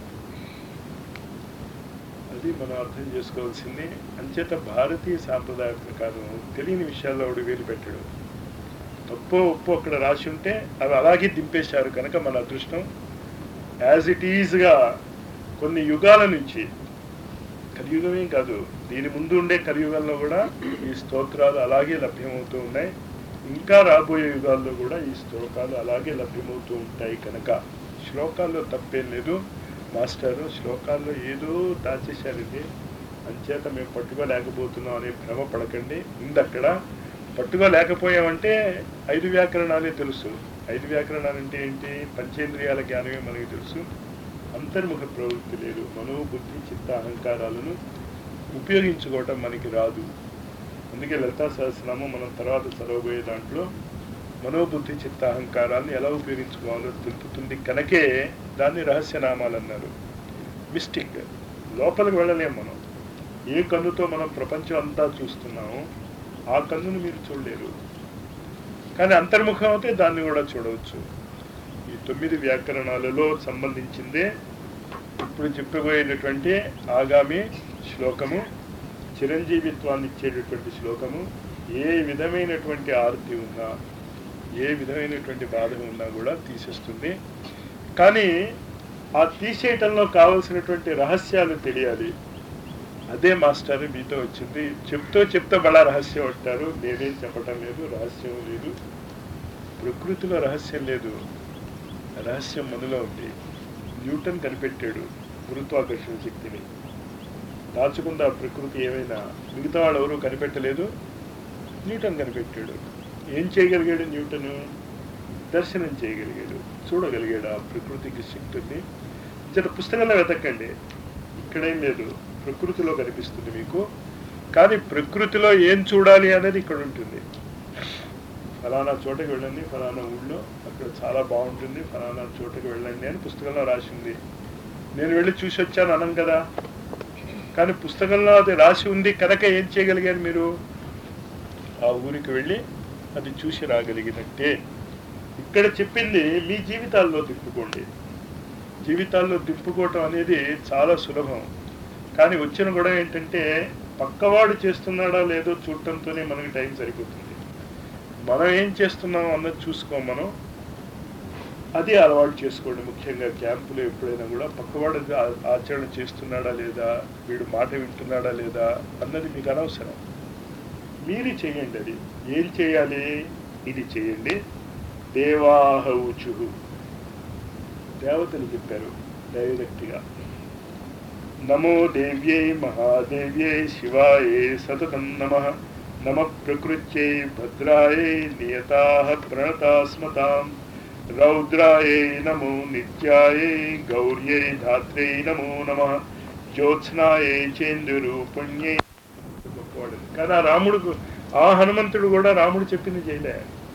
అది మనం అర్థం చేసుకోవాల్సింది. అంచేత భారతీయ సాంప్రదాయ ప్రకారం తెలియని విషయాల్లో ఒకటి వేలు పెట్టడం, తప్పో ఒప్పో అక్కడ రాసి ఉంటే అవి అలాగే దింపేశారు కనుక మన అదృష్టం. యాజ్ ఇట్ ఈజ్గా కొన్ని యుగాల నుంచి, కలియుగమే కాదు, దీని ముందు ఉండే కలియుగంలో కూడా ఈ స్తోత్రాలు అలాగే లభ్యమవుతూ ఉన్నాయి. ఇంకా రాబోయే యుగాల్లో కూడా ఈ శ్లోకాలు అలాగే లభ్యమవుతూ ఉంటాయి కనుక శ్లోకాల్లో తప్పేం లేదు. మాస్టరు శ్లోకాల్లో ఏదో దాచేశారండి, అంచేత మేము పట్టుకోలేకపోతున్నాం అనే భ్రమ పడకండి. అక్కడ పట్టుకోలేకపోయామంటే 5 వ్యాకరణాలే తెలుసు. 5 వ్యాకరణాలు అంటే ఏంటి? పంచేంద్రియాల జ్ఞానమే మనకి తెలుసు. అంతర్ముఖ ప్రవృత్తి లేదు. మనోబుద్ధి చిత్త అహంకారాలను ఉపయోగించుకోవటం మనకి రాదు. అందుకే లలితా సహస్రనామం మనం తర్వాత చదవబోయే దాంట్లో మనోబుద్ధి చిత్త అహంకారాలను ఎలా ఉపయోగించుకోవాలో తెలుపుతుంది కనుకే దాన్ని రహస్యనామాలు అన్నారు. మిస్టిక్. లోపలికి వెళ్ళలేం మనం. ఏ కన్నుతో మనం ప్రపంచం అంతా చూస్తున్నామో ఆ కన్నును మీరు చూడలేరు, కానీ అంతర్ముఖం అయితే దాన్ని కూడా చూడవచ్చు. ఈ 9 వ్యాకరణాలలో సంబంధించిందే ఇప్పుడు చెప్పబోయేటటువంటి ఆగామి శ్లోకము. చిరంజీవిత్వాన్ని ఇచ్చేటటువంటి శ్లోకము. ఏ విధమైనటువంటి ఆర్తి ఉన్నా, ఏ విధమైనటువంటి బాధ ఉన్నా కూడా తీసేస్తుంది. కానీ ఆ తీసేయటంలో కావలసినటువంటి రహస్యాలు తెలియాలి. అదే మాస్టర్ మీతో వచ్చింది. చెప్తూ బడా రహస్యం అంటారు. నేనేం చెప్పటం లేదు, రహస్యం లేదు. ప్రకృతిలో రహస్యం లేదు, రహస్యం మనలో ఉంది. న్యూటన్ కనిపెట్టాడు గురుత్వాకర్షణ శక్తిని. దాచుకుందా ప్రకృతి ఏమైనా? మిగతా వాళ్ళు ఎవరూ కనిపెట్టలేదు, న్యూటన్ కనిపెట్టాడు. ఏం చేయగలిగాడు న్యూటను? దర్శనం చేయగలిగాడు, చూడగలిగాడు ఆ ప్రకృతికి శక్తిని. జర పుస్తకంలో వెతకండి, ఇక్కడేం లేదు, ప్రకృతిలో కనిపిస్తుంది మీకు. కానీ ప్రకృతిలో ఏం చూడాలి అనేది ఇక్కడ ఉంటుంది. ఫలానా చోటకి వెళ్ళండి, ఫలానా ఊళ్ళో అక్కడ చాలా బాగుంటుంది, ఫలానా చోటకి వెళ్ళండి అని పుస్తకంలో రాసింది. నేను వెళ్ళి చూసి వచ్చాను అనం కదా. కానీ పుస్తకంలో అది రాసి ఉంది కనుక ఏం చేయగలిగారు మీరు? ఆ ఊరికి వెళ్ళి అది చూసి రాగలిగినట్టే. ఇక్కడ చెప్పింది మీ జీవితాల్లో తిప్పుకోండి. జీవితాల్లో దింపుకోవటం అనేది చాలా సులభం. కానీ వచ్చిన గొడవ ఏంటంటే పక్కవాడు చేస్తున్నాడా లేదో చూడటంతోనే మనకి టైం సరిపోతుంది. మనం ఏం చేస్తున్నాం అన్నది చూసుకోం మనం. అది అలవాటు చేసుకోండి. ముఖ్యంగా క్యాంపులో ఎప్పుడైనా కూడా పక్కవాడు ఆచరణ చేస్తున్నాడా లేదా, వీడు మాట వింటున్నాడా లేదా అన్నది మీకు అనవసరం. మీరు చేయండి. అది ఏం చేయాలి? ఇది చేయండి. దేవాహౌచు, దేవతలు చెప్పారు డైరెక్ట్గా. నమో దేవ్యై మహాదేవ్యై శివాయే సతతం నమః. నమ ప్రకృత్యై భద్రాయై నియతాః ప్రణతాస్మతాం. రౌద్రాయై నమో నిత్యాయై గౌర్యై ధాత్రై నమో నమః. జ్యోత్స్నాయై చేందురూపుణ్యై. గొప్పవాడు. కానీ ఆ రాముడు, ఆ హనుమంతుడు కూడా రాముడు చెప్పింది చేయలే.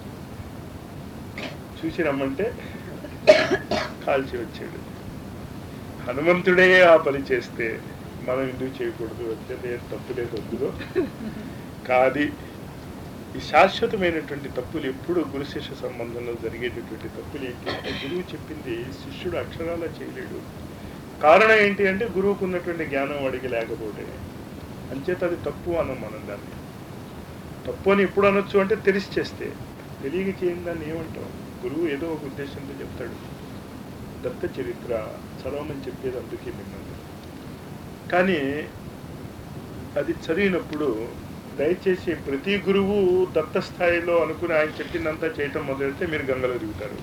చూసి రమ్మంటే కాల్చి వచ్చాడు. హనుమంతుడే ఆ పని చేస్తే మనం ఎందుకు చేయకూడదు? అంటే తప్పులేదు అందులో. కాది ఈ శాశ్వతమైనటువంటి తప్పులు ఎప్పుడు గురు శిష్య సంబంధంలో జరిగేటటువంటి తప్పులు ఏంటి అంటే, గురువు చెప్పింది శిష్యుడు అక్షరాలా చేయలేడు. కారణం ఏంటి అంటే గురువుకు ఉన్నటువంటి జ్ఞానం వాడికి లేకపోతే. అంచేత అది తప్పు అనం మనం దాన్ని. తప్పు అని ఎప్పుడు అనొచ్చు అంటే తెలిసి చేస్తే. తెలియక చేయని దాన్ని ఏమంటాం? గురువు ఏదో ఒక ఉద్దేశంతో చెప్తాడు. దత్త చరిత్ర చదవమని చెప్పేది అందుకే మిమ్మల్ని. కానీ అది చదివినప్పుడు దయచేసి ప్రతి గురువు దత్త స్థాయిలో అనుకుని ఆయన చెప్పిందంతా చేయటం మొదలెడితే మీరు గంగలో దిగుతారు.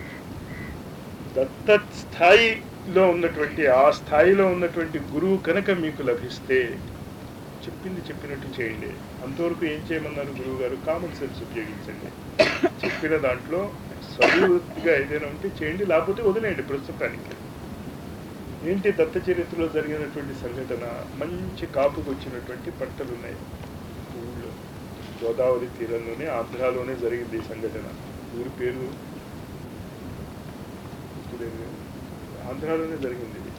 దత్త స్థాయిలో ఉన్నటువంటి, ఆ స్థాయిలో ఉన్నటువంటి గురువు కనుక మీకు లభిస్తే చెప్పింది చెప్పినట్టు చేయండి. అంతవరకు ఏం చేయమన్నారు గురువు గారు? కామన్ సెన్స్ ఉపయోగించండి. చెప్పిన దాంట్లో సరిగా ఏదైనా ఉంటే చేయండి, లేకపోతే వదిలేయండి ప్రస్తుతానికి. ఏంటి దత్త చరిత్రలో జరిగినటువంటి సంఘటన? మంచి కాపుకు వచ్చినటువంటి పంటలు ఉన్నాయి ఊళ్ళో. గోదావరి తీరంలోనే, ఆంధ్రాలోనే జరిగింది ఈ సంఘటన. ఊరి పేరు ఆంధ్రాలోనే జరిగింది ఇది.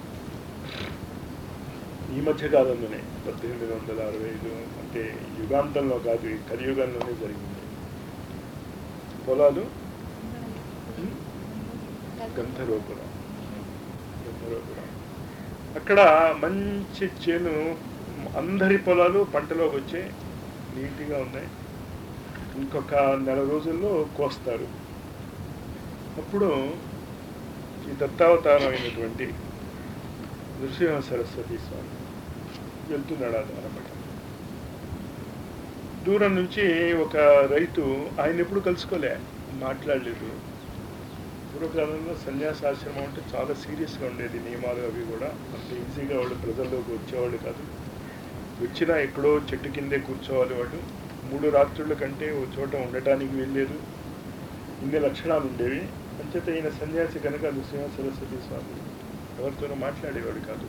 ఈ మధ్య కాలంలోనే 1865 అంటే యుగాంతంలో కాదు, ఈ కలియుగంలోనే జరిగింది. పొలాలు గంధర్వపురం. అక్కడ మంచి చేను, అందరి పొలాలు పంటలోకి వచ్చి నీట్గా ఉన్నాయి. ఇంకొక నెల రోజుల్లో కోస్తారు. అప్పుడు ఈ దత్తావతారం అయినటువంటి నృసింహ సరస్వతి స్వామి వెళ్తున్నాడు అన్నమాట. దూరం నుంచి ఒక రైతు, ఆయన ఎప్పుడు కలుసుకోలే, మాట్లాడలేదు. పూర్వకాలంలో సన్యాసాశ్రమం అంటే చాలా సీరియస్గా ఉండేది. నియమాలు అవి కూడా అంత ఈజీగా వాళ్ళు ప్రజల్లోకి వచ్చేవాళ్ళు కాదు. వచ్చినా ఎక్కడో చెట్టు కిందే కూర్చోవాలి వాళ్ళు. 3 రాత్రుల కంటే ఓ చోట ఉండటానికి వెళ్ళలేదు. ఇన్ని లక్షణాలు ఉండేవి. అంచేత ఈయన సన్యాసి కనుక నృసింహ సరస్వతి స్వామి ఎవరితోనూ మాట్లాడేవాడు కాదు.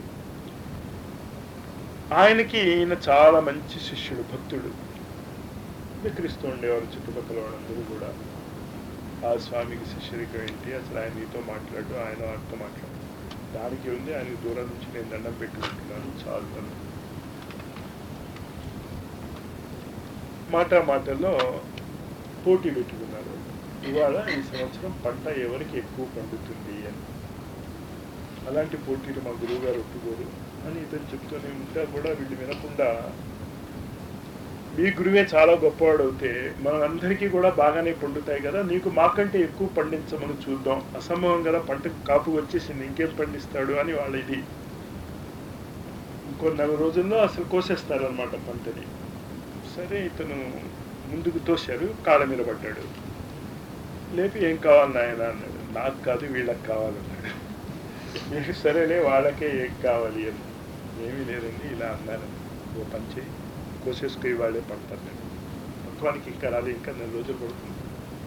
ఆయనకి ఈయన చాలా మంచి శిష్యుడు, భక్తుడు. విక్రిస్తూ ఉండేవారు చుట్టుపక్కల వాళ్ళందరూ కూడా. ఆ స్వామికి శిష్యుడికి ఏంటి, అసలు ఆయన నీతో మాట్లాడు, ఆయన వారితో మాట్లాడు. దానికి ఉంది ఆయనకి దూరం నుంచి నేను దండం పెట్టుకుంటున్నాను చాలు అని. మాటల్లో పోటీ పెట్టుకున్నారు. ఇవాళ ఈ సంవత్సరం పంట ఎవరికి ఎక్కువ పండుతుంది అని. అలాంటి పోటీలు మా గురువు గారు ఒప్పుకోరు అని ఇతను చెప్తూనే ఉంటా కూడా వీళ్ళు వినకుండా, మీ గురువే చాలా గొప్పవాడు అవుతే మనందరికీ కూడా బాగానే పండుతాయి కదా, నీకు మాకంటే ఎక్కువ పండించమని చూద్దాం. అసంభవం కదా, పంట కాపు వచ్చేసింది, ఇంకేం పండిస్తాడు అని వాళ్ళ ఇది. ఇంకో 4 రోజుల్లో అసలు కోసేస్తారు అనమాట పంటని. సరే ఇతను ముందుకు తోశారు, కాళ్ళ మీద పడ్డాడు. లేపి ఏం కావాలి నాయన అన్నాడు. నాకు కాదు వీళ్ళకి కావాలన్నాడు. మీరు సరేలే వాళ్ళకే ఏం కావాలి అని. ఏమీ లేదండి ఇలా అన్నాను, ఓ పని చేయి, కోసేసుకుని వాళ్ళే పడతారు. నేను మొత్తానికి ఇంకా రాలి, ఇంకా 4 రోజులు పడుతుంది.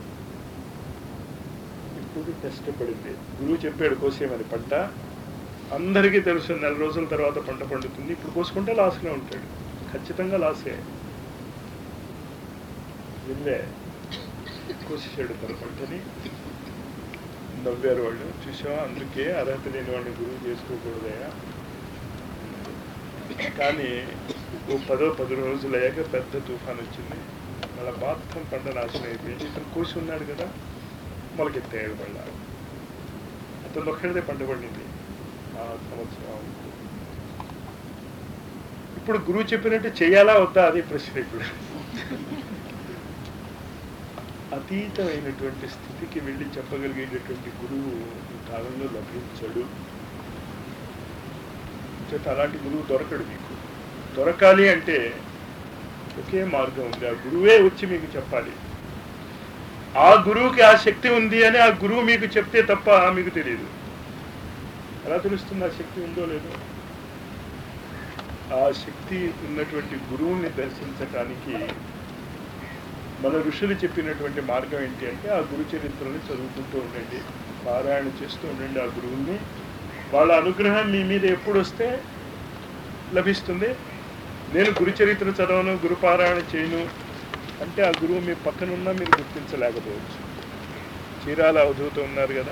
ఇప్పుడు టెస్ట్ పడింది. గురువు చెప్పాడు కోసేయమని పంట. అందరికీ తెలుసు 4 రోజుల తర్వాత పంట పండుతుంది. ఇప్పుడు కోసుకుంటే లాస్లో ఉంటాడు, ఖచ్చితంగా లాసే. వెళ్ళే కోసేసాడు తన పంటని. నవ్వారు వాళ్ళు. చూసావా, అందుకే అర్హత లేని వాడిని గురువు చేసుకోకూడదయా. కానీ ఓ 10 రోజులు అయ్యాక పెద్ద తుఫాన్ వచ్చింది. మళ్ళీ మొత్తం పంట నాశనం అయిపోయింది. ఇతను కోసి ఉన్నాడు కదా, మొలకెత్తాడు మళ్ళా. అతను ఒక్కడిదే పంట పండింది. ఆ సంవత్సరం. ఇప్పుడు గురువు చెప్పినట్టు చేయాలా వద్దా అది ప్రశ్న. ఇప్పుడు అతీతమైనటువంటి స్థితికి వెళ్ళి చెప్పగలిగేటటువంటి గురువు ఈ కాలంలో లభించడు. అలాంటి గురువు దొరకడు మీకు. దొరకాలి అంటే ఒకే మార్గం ఉంది, ఆ గురువే వచ్చి మీకు చెప్పాలి. ఆ గురువుకి ఆ శక్తి ఉంది అని ఆ గురువు మీకు చెప్తే తప్ప మీకు తెలియదు. ఎలా తెలుస్తుంది ఆ శక్తి ఉందో లేదో? ఆ శక్తి ఉన్నటువంటి గురువుని దర్శించటానికి మన ఋషులు చెప్పినటువంటి మార్గం ఏంటి అంటే ఆ గురు చరిత్రని చదువుకుంటూ ఉండండి, పారాయణ చేస్తూ ఉండండి. ఆ గురువుని, వాళ్ళ అనుగ్రహం మీ మీద ఎప్పుడు వస్తే లభిస్తుంది. నేను గురు చరిత్ర చదవను, గురుపారాయణ చేయను అంటే ఆ గురువు మీ పక్కనున్నా మీరు గుర్తించలేకపోవచ్చు. చీరాల అవధూత ఉన్నారు కదా,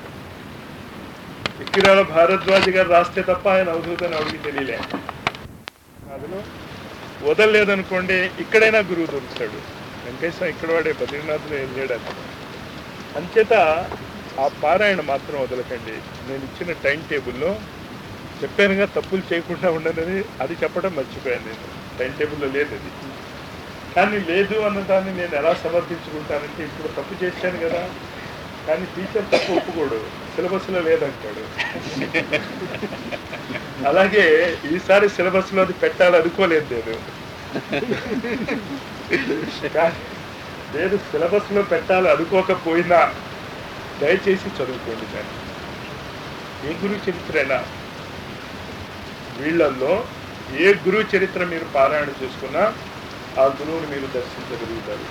ఎక్కిరాల భారద్వాజ గారు రాస్తే తప్ప ఆయన అవధూతని అడిగి తెలియలే. అందులో వదలలేదనుకోండి, ఇక్కడైనా గురువు దొరుకుతాడు. వెంకటేశ్వర ఇక్కడ వాడే, బద్రీనాథ్లో ఏం లేడని. అంచేత ఆ పారాయణ మాత్రం వదలకండి. నేను ఇచ్చిన టైం టేబుల్లో చెప్పానుగా తప్పులు చేయకుండా ఉండనని, అది చెప్పడం మర్చిపోయాను. నేను టైం టేబుల్లో లేదు అది. కానీ లేదు అన్నదాన్ని నేను ఎలా సమర్థించుకుంటానంటే, ఇప్పుడు తప్పు చేశాను కదా, కానీ టీచర్ తప్పు ఒప్పుకోడు, సిలబస్లో లేదంటాడు. అలాగే ఈసారి సిలబస్లో అది పెట్టాలి అనుకోలేదు నేను. లేదు, సిలబస్లో పెట్టాలి అనుకోకపోయినా దయచేసి చదువుకోండి. కానీ ఏ గురువు చరిత్రైనా, వీళ్ళల్లో ఏ గురువు చరిత్ర మీరు పారాయణ చేసుకున్నా ఆ గురువుని మీరు దర్శించగలుగుతారు.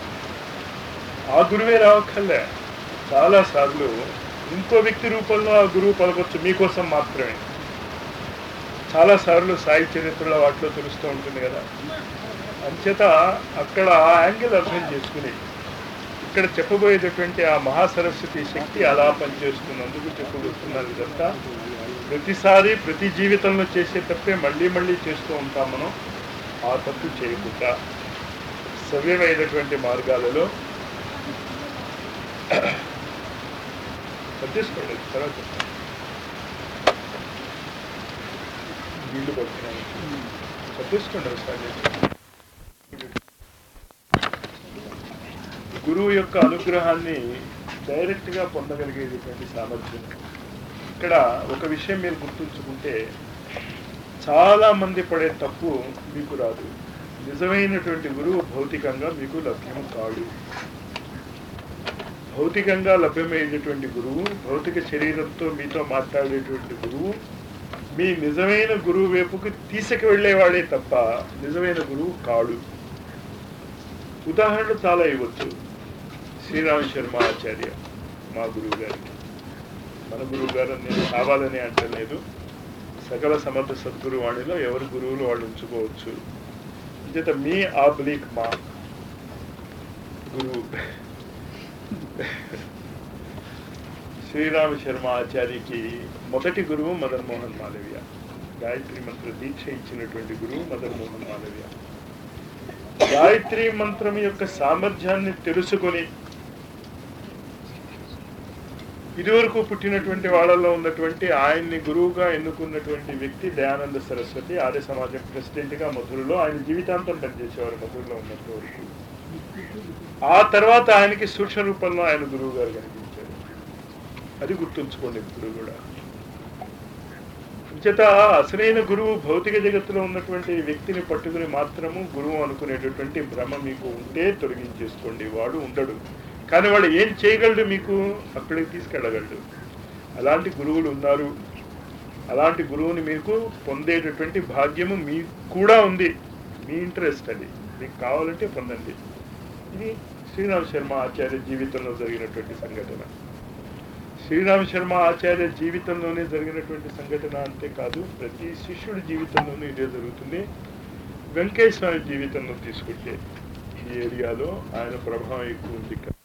ఆ గురువే రావక్కర్లే, చాలాసార్లు ఇంకో వ్యక్తి రూపంలో ఆ గురువు పలకొచ్చు మీకోసం మాత్రమే. చాలాసార్లు సాయి చరిత్రలో వాటిలో తెలుస్తూ ఉంటుంది కదా. అంచేత అక్కడ ఆ యాంగిల్ అర్థం చేసుకుని ఇక్కడ చెప్పబోయేటటువంటి ఆ మహాసరస్వతి శక్తి అలా పనిచేస్తున్నందుకు చెప్పబోతున్నారు. ఇదంతా ప్రతిసారి ప్రతి జీవితంలో చేసే తప్పే మళ్ళీ మళ్ళీ చేస్తూ ఉంటాం మనం. ఆ తప్పు చేయకుండా సవ్యమైనటువంటి మార్గాలలో పట్టించుకోండి. తర్వాత వీళ్ళు పడుతున్నాను పట్టించుకోండి. ఒకసారి గురువు యొక్క అనుగ్రహాన్ని డైరెక్ట్గా పొందగలిగేటటువంటి సామర్థ్యం. ఇక్కడ ఒక విషయం మీరు గుర్తుంచుకుంటే, చాలా మంది పడే తప్పు మీకు రాదు. నిజమైనటువంటి గురువు భౌతికంగా మీకు లభ్యం కాడు. భౌతికంగా లభ్యమయ్యేటటువంటి గురువు, భౌతిక శరీరంతో మీతో మాట్లాడేటువంటి గురువు మీ నిజమైన గురువు వైపుకి తీసుకువెళ్ళేవాడే తప్ప నిజమైన గురువు కాడు. ఉదాహరణలు చాలా ఇవ్వచ్చు. శ్రీరామ శర్మ ఆచార్య మా గురువు గారికి, మన గురువు గారు నేను కావాలని అంటలేదు. సకల సమర్థ సద్గురువాణిలో ఎవరి గురువులు వాళ్ళు ఉంచుకోవచ్చు. అంచేత మీ ఆబ్లిక్ మా గురువు శ్రీరామ శర్మ ఆచార్యకి మొదటి గురువు మదన్ మోహన్ మాలవ్య. గాయత్రి మంత్ర దీక్ష ఇచ్చినటువంటి గురువు మదన్ మోహన్ మాలవ్య. గాయత్రి మంత్రం యొక్క సామర్థ్యాన్ని తెలుసుకొని ఇదివరకు పుట్టినటువంటి వాళ్ళలో ఉన్నటువంటి ఆయన్ని గురువుగా ఎన్నుకున్నటువంటి వ్యక్తి దయానంద సరస్వతి, ఆర్య సమాజం ప్రెసిడెంట్గా మధురలో ఆయన జీవితాంతం పనిచేసేవారు. మధురలో ఉన్నంత వరకు. ఆ తర్వాత ఆయనకి సూక్ష్మ రూపంలో ఆయన గురువు గారు కనిపించారు. అది గుర్తుంచుకోండి ఇప్పుడు కూడా. చేత అసలైన గురువు భౌతిక జగత్తులో ఉన్నటువంటి వ్యక్తిని పట్టుకుని మాత్రము గురువు అనుకునేటటువంటి భ్రమ మీకు ఉంటే తొలగించేసుకోండి. వాడు ఉండడు, కానీ వాడు ఏం చేయగలడు, మీకు అక్కడికి తీసుకెళ్ళగలడు. అలాంటి గురువులు ఉన్నారు. అలాంటి గురువుని మీకు పొందేటటువంటి భాగ్యము మీకు కూడా ఉంది. మీ ఇంట్రెస్ట్ అది, మీకు కావాలంటే పొందండి. ఇది శ్రీరామ శర్మ ఆచార్య జీవితంలో జరిగినటువంటి సంఘటన. శ్రీరామ శర్మ ఆచార్య జీవితంలోనే జరిగినటువంటి సంఘటన అంతే కాదు, ప్రతి శిష్యుడి జీవితంలోనూ ఇదే జరుగుతుంది. వెంకటేశ్వర స్వామి జీవితంలో తీసుకుంటే ఈ ఏరియాలో ఆయన ప్రభావం ఎక్కువ ఉంది.